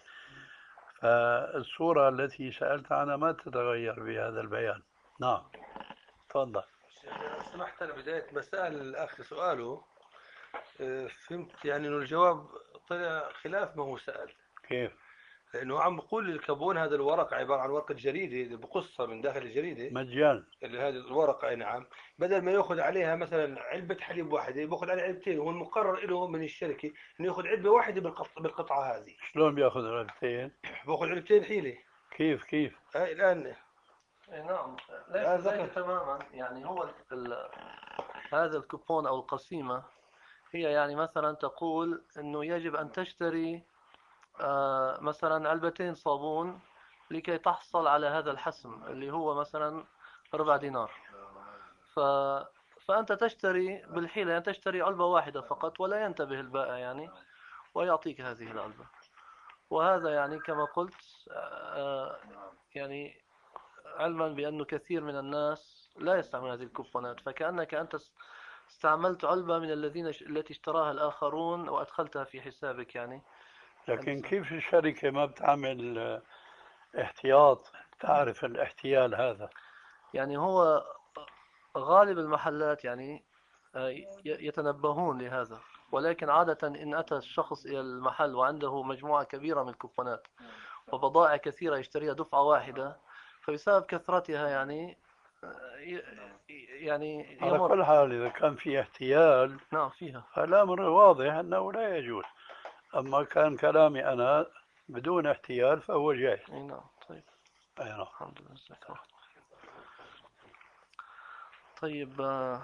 [SPEAKER 4] فالصورة التي سألت عنها ما تتغير بهذا البيان. نعم تفضل.
[SPEAKER 9] سمحت أنا بداية ما سأل الأخ سؤاله فهمت يعني إنه الجواب طلع خلاف ما هو سأل.
[SPEAKER 4] كيف؟
[SPEAKER 9] لأنه عم بقول الكابون هذا الورق عبارة عن ورقة جريدة بقصها من داخل الجريدة
[SPEAKER 4] مجان.
[SPEAKER 9] اللي هذه الورقة، أي نعم. بدل ما يأخذ عليها مثلا علبة حليب واحدة بأخذ عليها علبتين، هو المقرر له من الشركة إنه يأخذ علبة واحدة بالقط- بالقطعة هذه.
[SPEAKER 4] شلون بياخذ علبتين؟
[SPEAKER 9] بأخذ علبتين حيلة.
[SPEAKER 4] كيف كيف؟
[SPEAKER 9] هاي الآن
[SPEAKER 3] إيه نعم، ليس
[SPEAKER 9] لا
[SPEAKER 3] ذلك
[SPEAKER 9] ذكر.
[SPEAKER 3] تماما. يعني هو ال- هذا الكوبون أو القسيمة هي يعني مثلا تقول أنه يجب أن تشتري آه، مثلا علبتين صابون لكي تحصل على هذا الحسم اللي هو مثلا ربع دينار. ف... فأنت تشتري بالحيلة، يعني تشتري علبة واحدة فقط ولا ينتبه البائع يعني ويعطيك هذه العلبة. وهذا يعني كما قلت آه، يعني علما بأنه كثير من الناس لا يستعمل هذه الكوبونات، فكأنك أنت استعملت علبة من الذين التي اشتراها الآخرون وأدخلتها في حسابك يعني.
[SPEAKER 4] لكن كيف الشركة ما بتعمل آه، احتياط؟ تعرف الاحتيال هذا.
[SPEAKER 3] يعني هو غالب المحلات يعني آه، ي- يتنبهون لهذا، ولكن عادة إن أتى الشخص إلى المحل وعنده مجموعة كبيرة من الكوبونات وبضائع كثيرة يشتريها دفعة واحدة، فبسبب كثرتها يعني آه، ي- يعني
[SPEAKER 4] على
[SPEAKER 3] يمر.
[SPEAKER 4] كل حال إذا كان في احتيال
[SPEAKER 3] نعم فيها.
[SPEAKER 4] فالأمر واضح أنه لا يجوز. أما كان كلامي أنا بدون احتيال فهو جائز.
[SPEAKER 3] أي نعم. طيب
[SPEAKER 4] أي نعم.
[SPEAKER 3] الحمد لله. جزاك الله خير. طيب آه،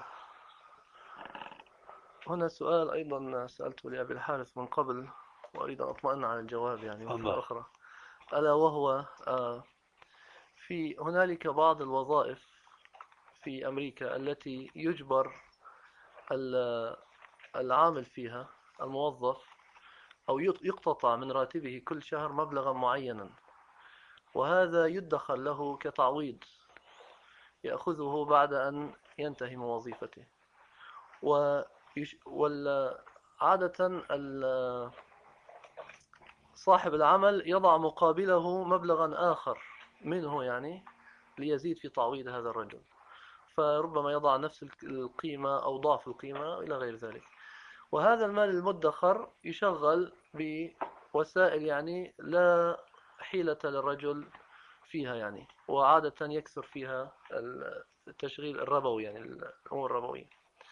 [SPEAKER 3] هنا سؤال أيضا سألته لأبي الحارث من قبل وأريد أن أطمئن على الجواب يعني مرة
[SPEAKER 4] الله.
[SPEAKER 3] أخرى، ألا وهو آه، في هنالك بعض الوظائف في أمريكا التي يجبر ال- العامل فيها الموظف أو يق- يقتطع من راتبه كل شهر مبلغا معينا، وهذا يدخر له كتعويض يأخذه بعد أن ينتهي من وظيفته. ويش- وال- عادة ال- صاحب العمل يضع مقابله مبلغا آخر منه يعني ليزيد في تعويض هذا الرجل، فربما يضع نفس القيمة أو ضعف القيمة إلى غير ذلك. وهذا المال المدخر يشغل بوسائل يعني لا حيلة للرجل فيها يعني، وعادة يكثر فيها التشغيل الربوي يعني الأمور الربوية.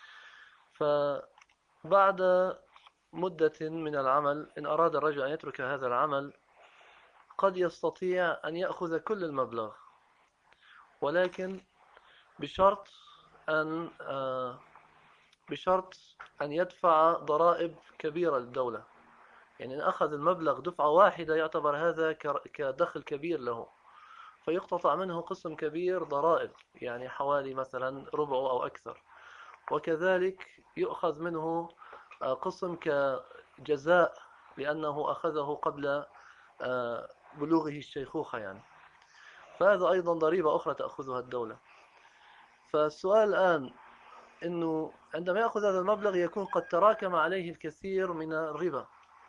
[SPEAKER 3] فبعد مدة من العمل إن أراد الرجل أن يترك هذا العمل قد يستطيع أن يأخذ كل المبلغ، ولكن بشرط أن آه، بشرط أن يدفع ضرائب كبيرة للدولة. يعني إن أخذ المبلغ دفعة واحدة يعتبر هذا كدخل كبير له، فيقتطع منه قسم كبير ضرائب يعني حوالي مثلا ربعه أو أكثر، وكذلك يؤخذ منه قسم كجزاء لأنه أخذه قبل بلوغه الشيخوخة يعني، فهذا أيضا ضريبة أخرى تأخذها الدولة. فالسؤال الآن أنه عندما يأخذ هذا المبلغ يكون قد تراكم عليه الكثير من الربا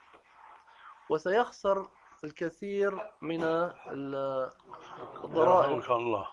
[SPEAKER 3] وسيخسر الكثير من الضرائب.
[SPEAKER 4] الله.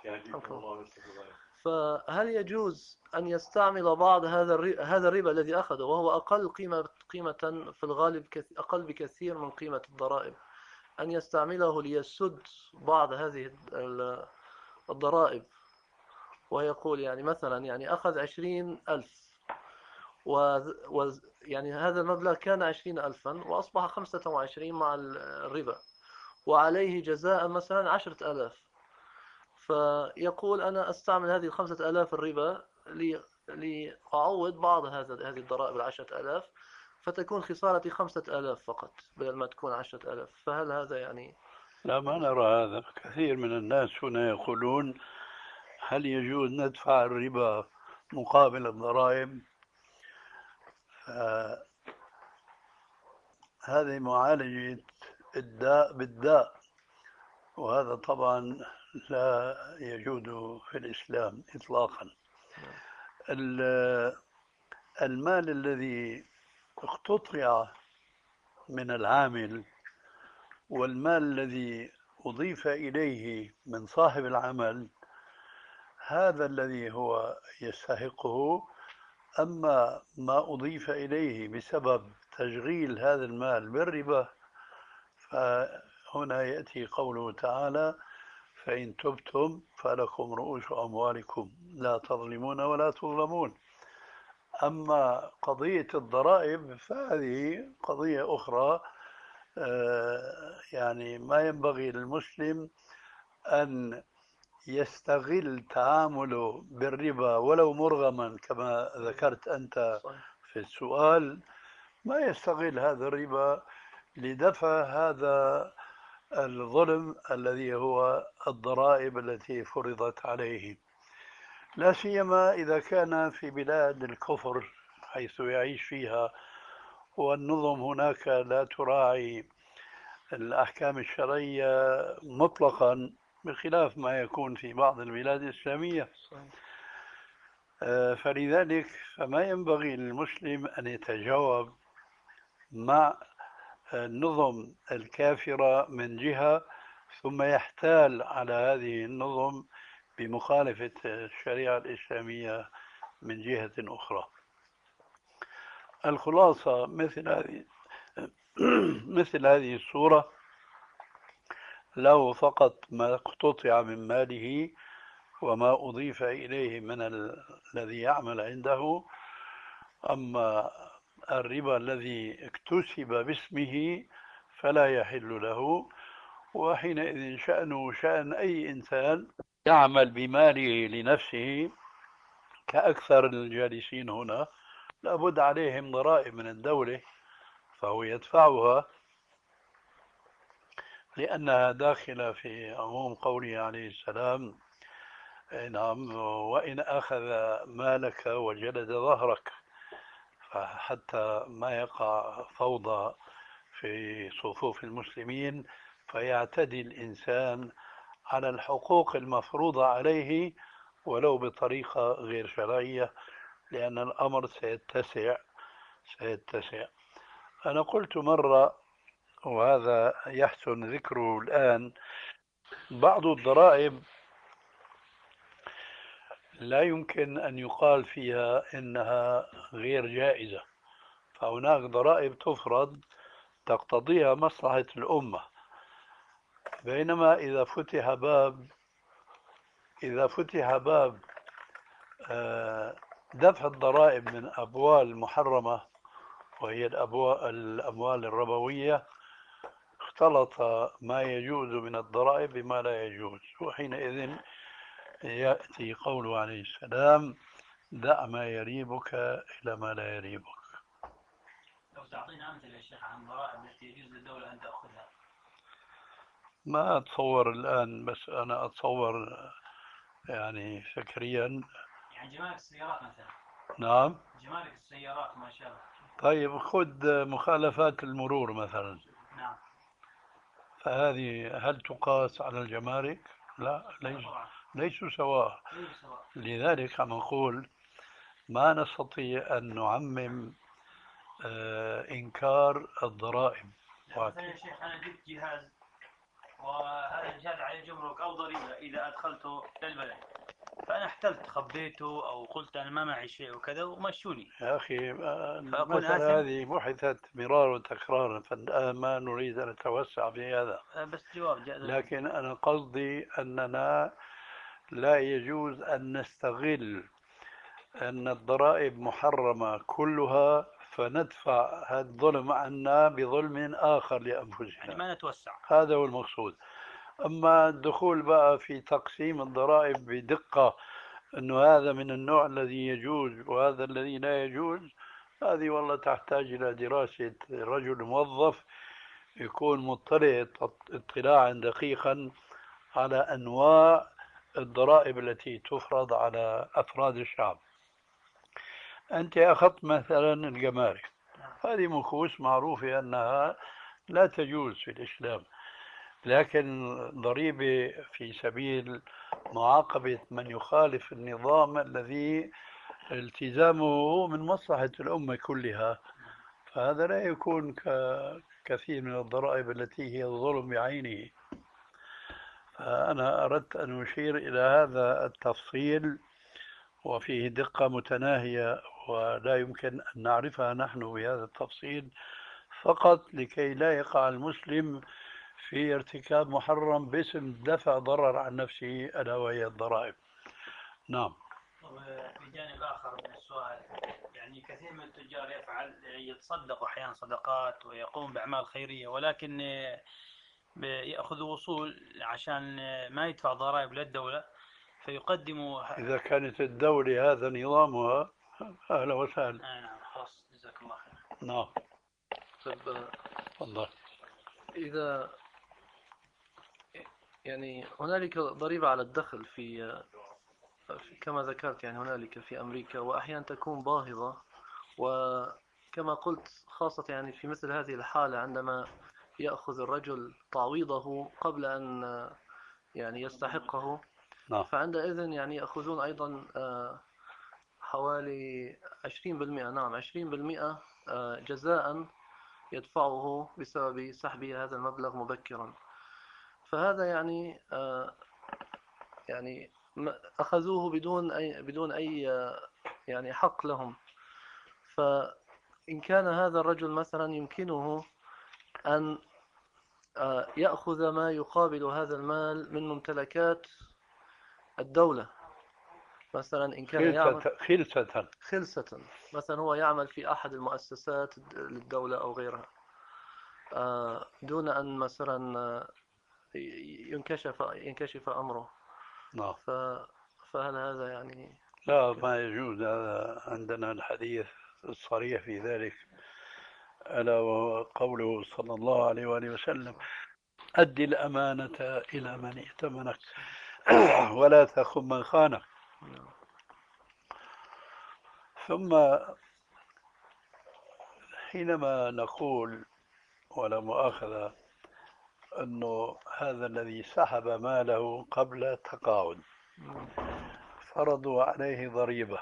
[SPEAKER 3] فهل يجوز أن يستعمل بعض هذا هذا الربا الذي أخذه وهو أقل قيمة قيمة في الغالب أقل بكثير من قيمة الضرائب، أن يستعمله ليسد بعض هذه الضرائب؟ ويقول يعني مثلا يعني أخذ عشرين ألف و... و... يعني هذا المبلغ كان عشرين ألفا وأصبح خمسة وعشرين مع الربا وعليه جزاء مثلا عشرة ألاف، فيقول أنا أستعمل هذه الخمسة ألاف الربا لي... لأعوض بعض هذا هذه الضرائب العشرة ألاف، فتكون خسارتي خمسة ألاف فقط بدل ما تكون عشرة ألاف. فهل هذا يعني؟
[SPEAKER 4] لا ما نرى هذا. كثير من الناس هنا يقولون هل يجوز ندفع الربا مقابل الضرائب؟ هذه معالجة الداء بالداء، وهذا طبعا لا يجوز في الإسلام إطلاقا. المال الذي اقتطع من العامل والمال الذي أضيف إليه من صاحب العمل هذا الذي هو يستحقه، أما ما أضيف إليه بسبب تشغيل هذا المال بالربا هنا يأتي قوله تعالى فإن تبتم فلكم رؤوس أموالكم لا تظلمون ولا تظلمون. أما قضية الضرائب فهذه قضية أخرى، يعني ما ينبغي للمسلم أن يستغل تعامله بالربا ولو مرغما كما ذكرت أنت في السؤال، ما يستغل هذا الربا لدفع هذا الظلم الذي هو الضرائب التي فرضت عليه، لا سيما إذا كان في بلاد الكفر حيث يعيش فيها والنظم هناك لا تراعي الأحكام الشرعية مطلقا بخلاف ما يكون في بعض البلاد الإسلامية. فلذلك فما ينبغي للمسلم أن يتجاوب مع النظم الكافرة من جهة ثم يحتال على هذه النظم بمخالفة الشريعة الإسلامية من جهة أخرى. الخلاصة مثل هذه مثل هذه الصورة له فقط ما اقتطع من ماله وما أضيف إليه من الذي يعمل عنده، أما الربا الذي اكتسب باسمه فلا يحل له، وحينئذ شأنه شأن أي إنسان يعمل بماله لنفسه كأكثر الجالسين هنا، لابد عليهم ضرائب من الدولة فهو يدفعها لأنها داخلة في عموم قوله عليه السلام نعم وإن أخذ مالك وجلد ظهرك، فحتى ما يقع فوضى في صفوف المسلمين فيعتدي الإنسان على الحقوق المفروضة عليه ولو بطريقة غير شرعية، لأن الأمر سيتسع سيتسع. أنا قلت مرة وهذا يحسن ذكره الآن، بعض الضرائب لا يمكن أن يقال فيها إنها غير جائزة، فهناك ضرائب تفرض تقتضيها مصلحة الأمة، بينما إذا فتح باب إذا فتح باب دفع الضرائب من أبوال محرمة وهي الأموال الربوية اختلط ما يجوز من الضرائب بما لا يجوز، وحينئذ يأتي قوله عليه السلام دع ما يريبك إلى ما لا يريبك.
[SPEAKER 6] لو تعطينا أمثلة يا شيخ عن ضرائب التي يجوز للدولة أن تأخذها.
[SPEAKER 4] ما أتصور الآن، بس أنا أتصور يعني فكريا
[SPEAKER 6] يعني جمارك السيارات مثلا.
[SPEAKER 4] نعم
[SPEAKER 6] جمارك السيارات ما شاء الله.
[SPEAKER 4] طيب خذ مخالفات المرور مثلا.
[SPEAKER 6] نعم.
[SPEAKER 4] فهذه هل تقاس على الجمارك؟ لا، ليس ليسوا سواء. لذلك عم نقول ما نستطيع أن نعمم آه إنكار الضرائب.
[SPEAKER 6] مثلا يا شيخ أنا جبت جهاز وهذا الجهاز عليه جمرك أو ضريبة إذا أدخلته للبلد، فأنا احتلت خبيته أو قلت أنا ما معي شيء وكذا ومشوني.
[SPEAKER 4] يا أخي المسألة هذه بحثت مرارا وتكرارا، فالآن ما نريد أن نتوسع في هذا،
[SPEAKER 6] بس جواب جاء.
[SPEAKER 4] لكن أنا قصدي أننا لا يجوز أن نستغل أن الضرائب محرمة كلها فندفع هذا الظلم عنا بظلم آخر لأنفسنا،
[SPEAKER 6] يعني ما نتوسع،
[SPEAKER 4] هذا هو المقصود. أما الدخول بقى في تقسيم الضرائب بدقة أنه هذا من النوع الذي يجوز وهذا الذي لا يجوز، هذه والله تحتاج إلى دراسة رجل موظف يكون مطلع اطلاعا دقيقا على أنواع الضرائب التي تفرض على أفراد الشعب. أنت أخذت مثلا الجمارك، هذه مخوص معروفة أنها لا تجوز في الإسلام، لكن ضريبة في سبيل معاقبة من يخالف النظام الذي التزامه من مصلحة الأمة كلها، فهذا لا يكون ككثير من الضرائب التي هي الظلم بعينه. فأنا أردت أن أشير إلى هذا التفصيل وفيه دقة متناهية ولا يمكن أن نعرفها نحن بهذا التفصيل، فقط لكي لا يقع المسلم في ارتكاب محرم باسم دفع ضرر عن نفسه ألا وهي الضرائب. نعم.
[SPEAKER 6] بجانب آخر من السؤال، يعني كثير من التجار يفعل يتصدق أحيانا صدقات ويقوم بأعمال خيرية، ولكن يأخذ وصول عشان ما يدفع ضرائب للدولة فيقدموا.
[SPEAKER 4] إذا كانت الدولة هذا نظامها أهلا وسهلا.
[SPEAKER 6] آه نعم خلاص جزاك الله خير.
[SPEAKER 4] نعم.
[SPEAKER 3] طيب
[SPEAKER 4] تفضل.
[SPEAKER 3] إذا يعني هنالك ضريبة على الدخل في كما ذكرت، يعني هنالك في أمريكا وأحيانا تكون باهظة، وكما قلت خاصة يعني في مثل هذه الحالة عندما يأخذ الرجل تعويضه قبل أن يعني يستحقه.
[SPEAKER 4] نعم.
[SPEAKER 3] فعندئذ يعني يأخذون أيضا حوالي عشرين بالمئة. نعم عشرين بالمئة جزاء يدفعه بسبب سحب هذا المبلغ مبكرا. فهذا يعني يعني أخذوه بدون أي بدون أي يعني حق لهم. فإن كان هذا الرجل مثلا يمكنه أن يأخذ ما يقابل هذا المال من ممتلكات الدولة، مثلا إن كان يعمل
[SPEAKER 4] خلسة
[SPEAKER 3] خلسة مثلا هو يعمل في أحد المؤسسات للدولة أو غيرها دون أن مثلا ينكشف ينكشف أمره.
[SPEAKER 4] نعم.
[SPEAKER 3] فهل هذا يعني؟
[SPEAKER 4] لا، ما يجوز. هذا عندنا الحديث الصريح في ذلك، ألا وهو قوله صلى الله عليه وآله وسلم: أدي الأمانة إلى من ائتمنك ولا تخن من خانك. ثم حينما نقول ولا مؤاخذة أنه هذا الذي سحب ماله قبل التقاعد فرضوا عليه ضريبة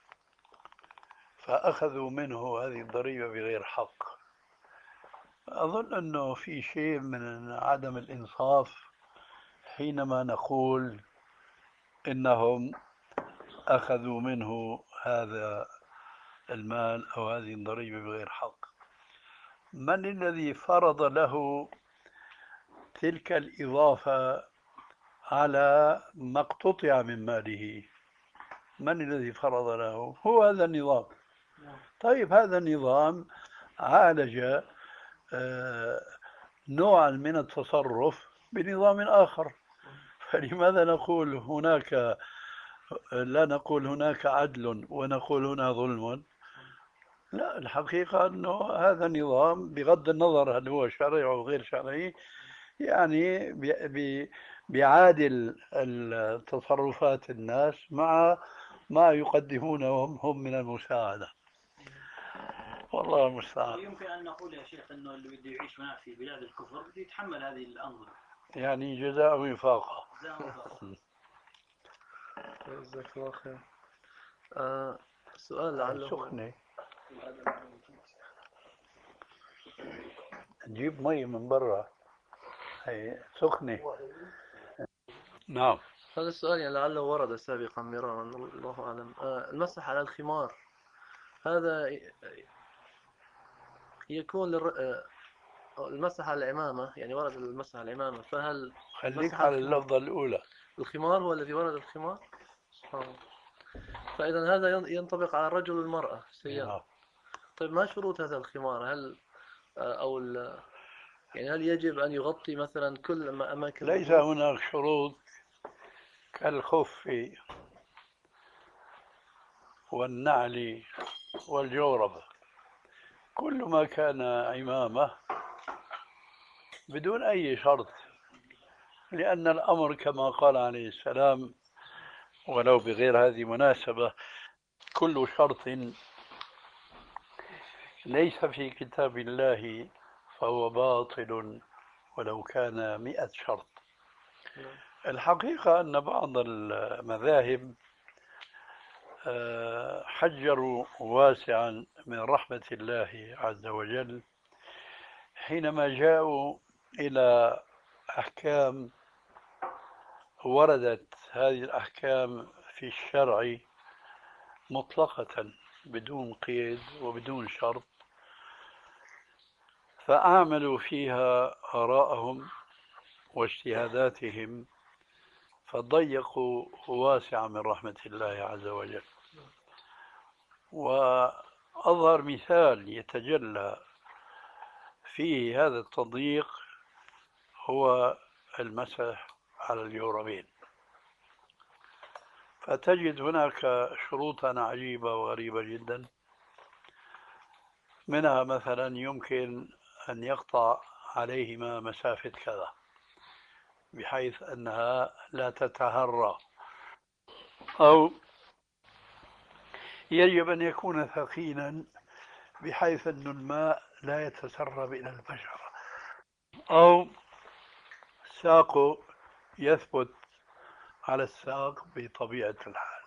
[SPEAKER 4] فأخذوا منه هذه الضريبة بغير حق، أظن أنه في شيء من عدم الإنصاف حينما نقول إنهم أخذوا منه هذا المال أو هذه الضريبة بغير حق. من الذي فرض له تلك الإضافة على ما اقتطع من ماله؟ من الذي فرض له؟ هو هذا النظام. طيب هذا النظام عالج نوعا من التصرف بنظام آخر، فلماذا نقول هناك لا نقول هناك عدل ونقول هنا ظلم؟ لا، الحقيقة أنه هذا النظام بغض النظر هل هو شرعي أو غير شرعي يعني بيعادل التصرفات الناس مع ما يقدمونه هم من المساعدة. والله المستعان.
[SPEAKER 6] يمكن أن نقول يا شيخ أنه اللي بده يعيش معه في بلاد الكفر بده يتحمل هذه الأنظمة،
[SPEAKER 4] يعني جزاء وفاقة.
[SPEAKER 3] جزاك الله خير. آه سؤال لعله
[SPEAKER 4] سخنة، نجيب مي من برا، هي سخنة. نعم.
[SPEAKER 3] هذا السؤال يعني لعله ورد سابقا مرارا، الله أعلم. آه المسح على الخمار هذا يكون للر... المسح على العمامة، يعني ورد المسح على العمامة، فهل
[SPEAKER 4] خليك على اللفظة الأولى.
[SPEAKER 3] الخمار هو الذي ورد الخمار؟ آه. فإذا هذا ينطبق على الرجل والمرأة سيئا. طيب ما شروط هذا الخمار؟ هل أو يعني هل يجب أن يغطي مثلا كل أماكن؟
[SPEAKER 4] ليس هناك شروط كالخف والنعل والجورب، كل ما كان عمامة بدون أي شرط، لأن الأمر كما قال عليه السلام ولو بغير هذه مناسبة: كل شرط ليس في كتاب الله فهو باطل ولو كان مئة شرط. الحقيقة أن بعض المذاهب حجروا واسعا من رحمة الله عز وجل حينما جاءوا إلى أحكام وردت هذه الأحكام في الشرع مطلقة بدون قيد وبدون شرط، فأعملوا فيها آراءهم واجتهاداتهم فضيقوا واسعة من رحمة الله عز وجل. وأظهر مثال يتجلى فيه هذا التضييق هو المسح على الجوربين. فتجد هناك شروطا عجيبة وغريبة جدا، منها مثلا يمكن أن يقطع عليهما مسافة كذا بحيث أنها لا تتهرى، أو يجب أن يكون ثقيلا بحيث أن الماء لا يتسرب إلى البشرة، أو ساقه يثبت على الساق بطبيعة الحال.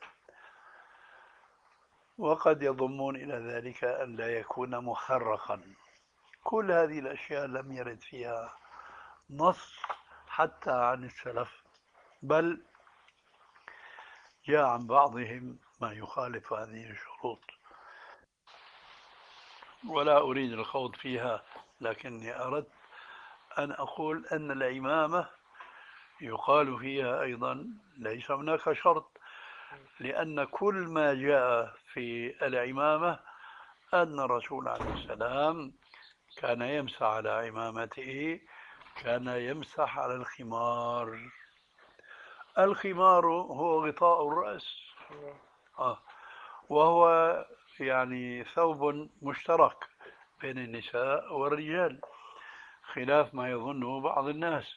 [SPEAKER 4] وقد يضمون إلى ذلك أن لا يكون مخرقا. كل هذه الأشياء لم يرد فيها نص حتى عن السلف، بل جاء عن بعضهم ما يخالف هذه الشروط، ولا أريد الخوض فيها، لكني أردت أن أقول أن العمامة يقال فيها أيضا ليس هناك شرط، لأن كل ما جاء في العمامة أن الرسول عليه السلام كان يمسح على عمامته، كان يمسح على الخمار. الخمار هو غطاء الرأس، آه. وهو يعني ثوب مشترك بين النساء والرجال، خلاف ما يظنه بعض الناس.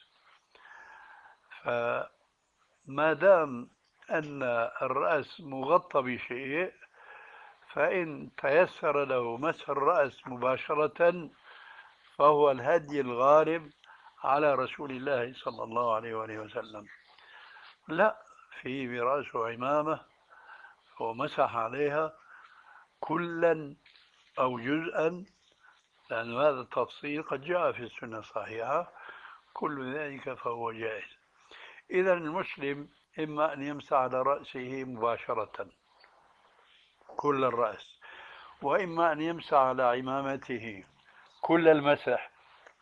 [SPEAKER 4] فما دام أن الرأس مغطى بشيء، فإن تيسر له مسح الرأس مباشرة فهو الهدي الغالب على رسول الله صلى الله عليه وآله وسلم. لا، في برأسه عمامة ومسح عليها كلا أو جزءا، لأن هذا التفصيل قد جاء في السنة الصحيحة، كل ذلك فهو جائز. إذا المسلم إما أن يمسح على رأسه مباشرة كل الرأس، وإما أن يمسح على عمامته كل المسح.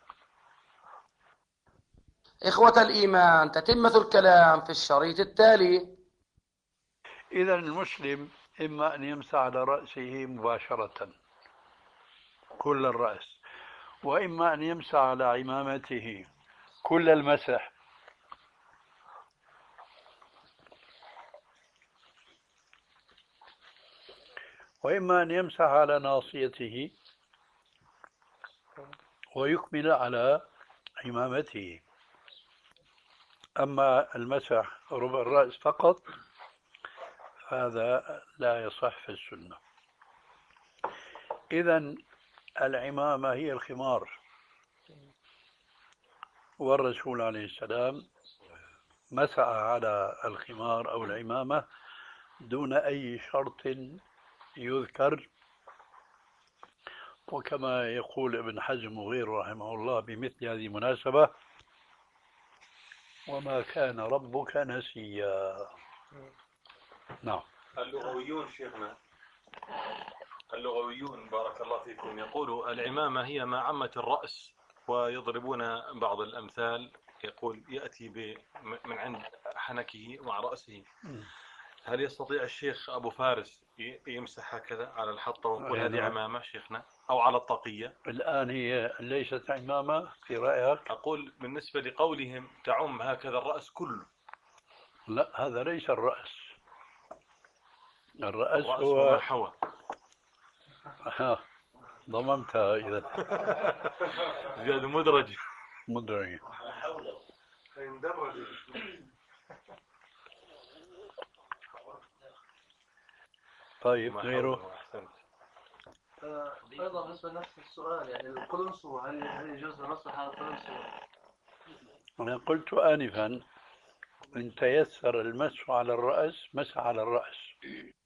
[SPEAKER 1] إخوة الإيمان، تتمة الكلام في الشريط التالي.
[SPEAKER 4] إذا المسلم إما أن يمسح على رأسه مباشرة كل الرأس، وإما أن يمسح على عمامته كل المسح. وإما أن يمسح على ناصيته ويكمل على عمامته. أما المسح ربع الرأس فقط هذا لا يصح في السنة. إذن العمامة هي الخمار، والرسول عليه السلام مسح على الخمار أو العمامة دون أي شرط يذكر. وكما يقول ابن حزم وغيره رحمه الله بمثل هذه المناسبة: وما كان ربك نسيا. نعم.
[SPEAKER 5] اللغويون شيخنا، اللغويون بارك الله فيكم يقولوا العمامة هي ما عمت الرأس، ويضربون بعض الأمثال، يقول يأتي من عند حنكه مع رأسه. هل يستطيع الشيخ أبو فارس يمسح هكذا على الحطة ويقول هذه عمامة شيخنا، أو على الطاقية؟
[SPEAKER 4] الآن هي ليست عمامة في رأيك؟
[SPEAKER 5] أقول بالنسبة لقولهم تعم هكذا الرأس كله.
[SPEAKER 4] لا، هذا ليس الرأس. الرأس,
[SPEAKER 5] الرأس
[SPEAKER 4] هو
[SPEAKER 5] وما حوى.
[SPEAKER 4] ها ضممتها إذا.
[SPEAKER 5] زياد مدرج
[SPEAKER 4] مدرج. طيب غيره.
[SPEAKER 3] أيضا بالنسبة لنفس السؤال، يعني القلنسو هل هل يجوز المسح على القلنسو؟
[SPEAKER 4] أنا قلت آنفا إن تيسر المسح على الرأس مسح على الرأس،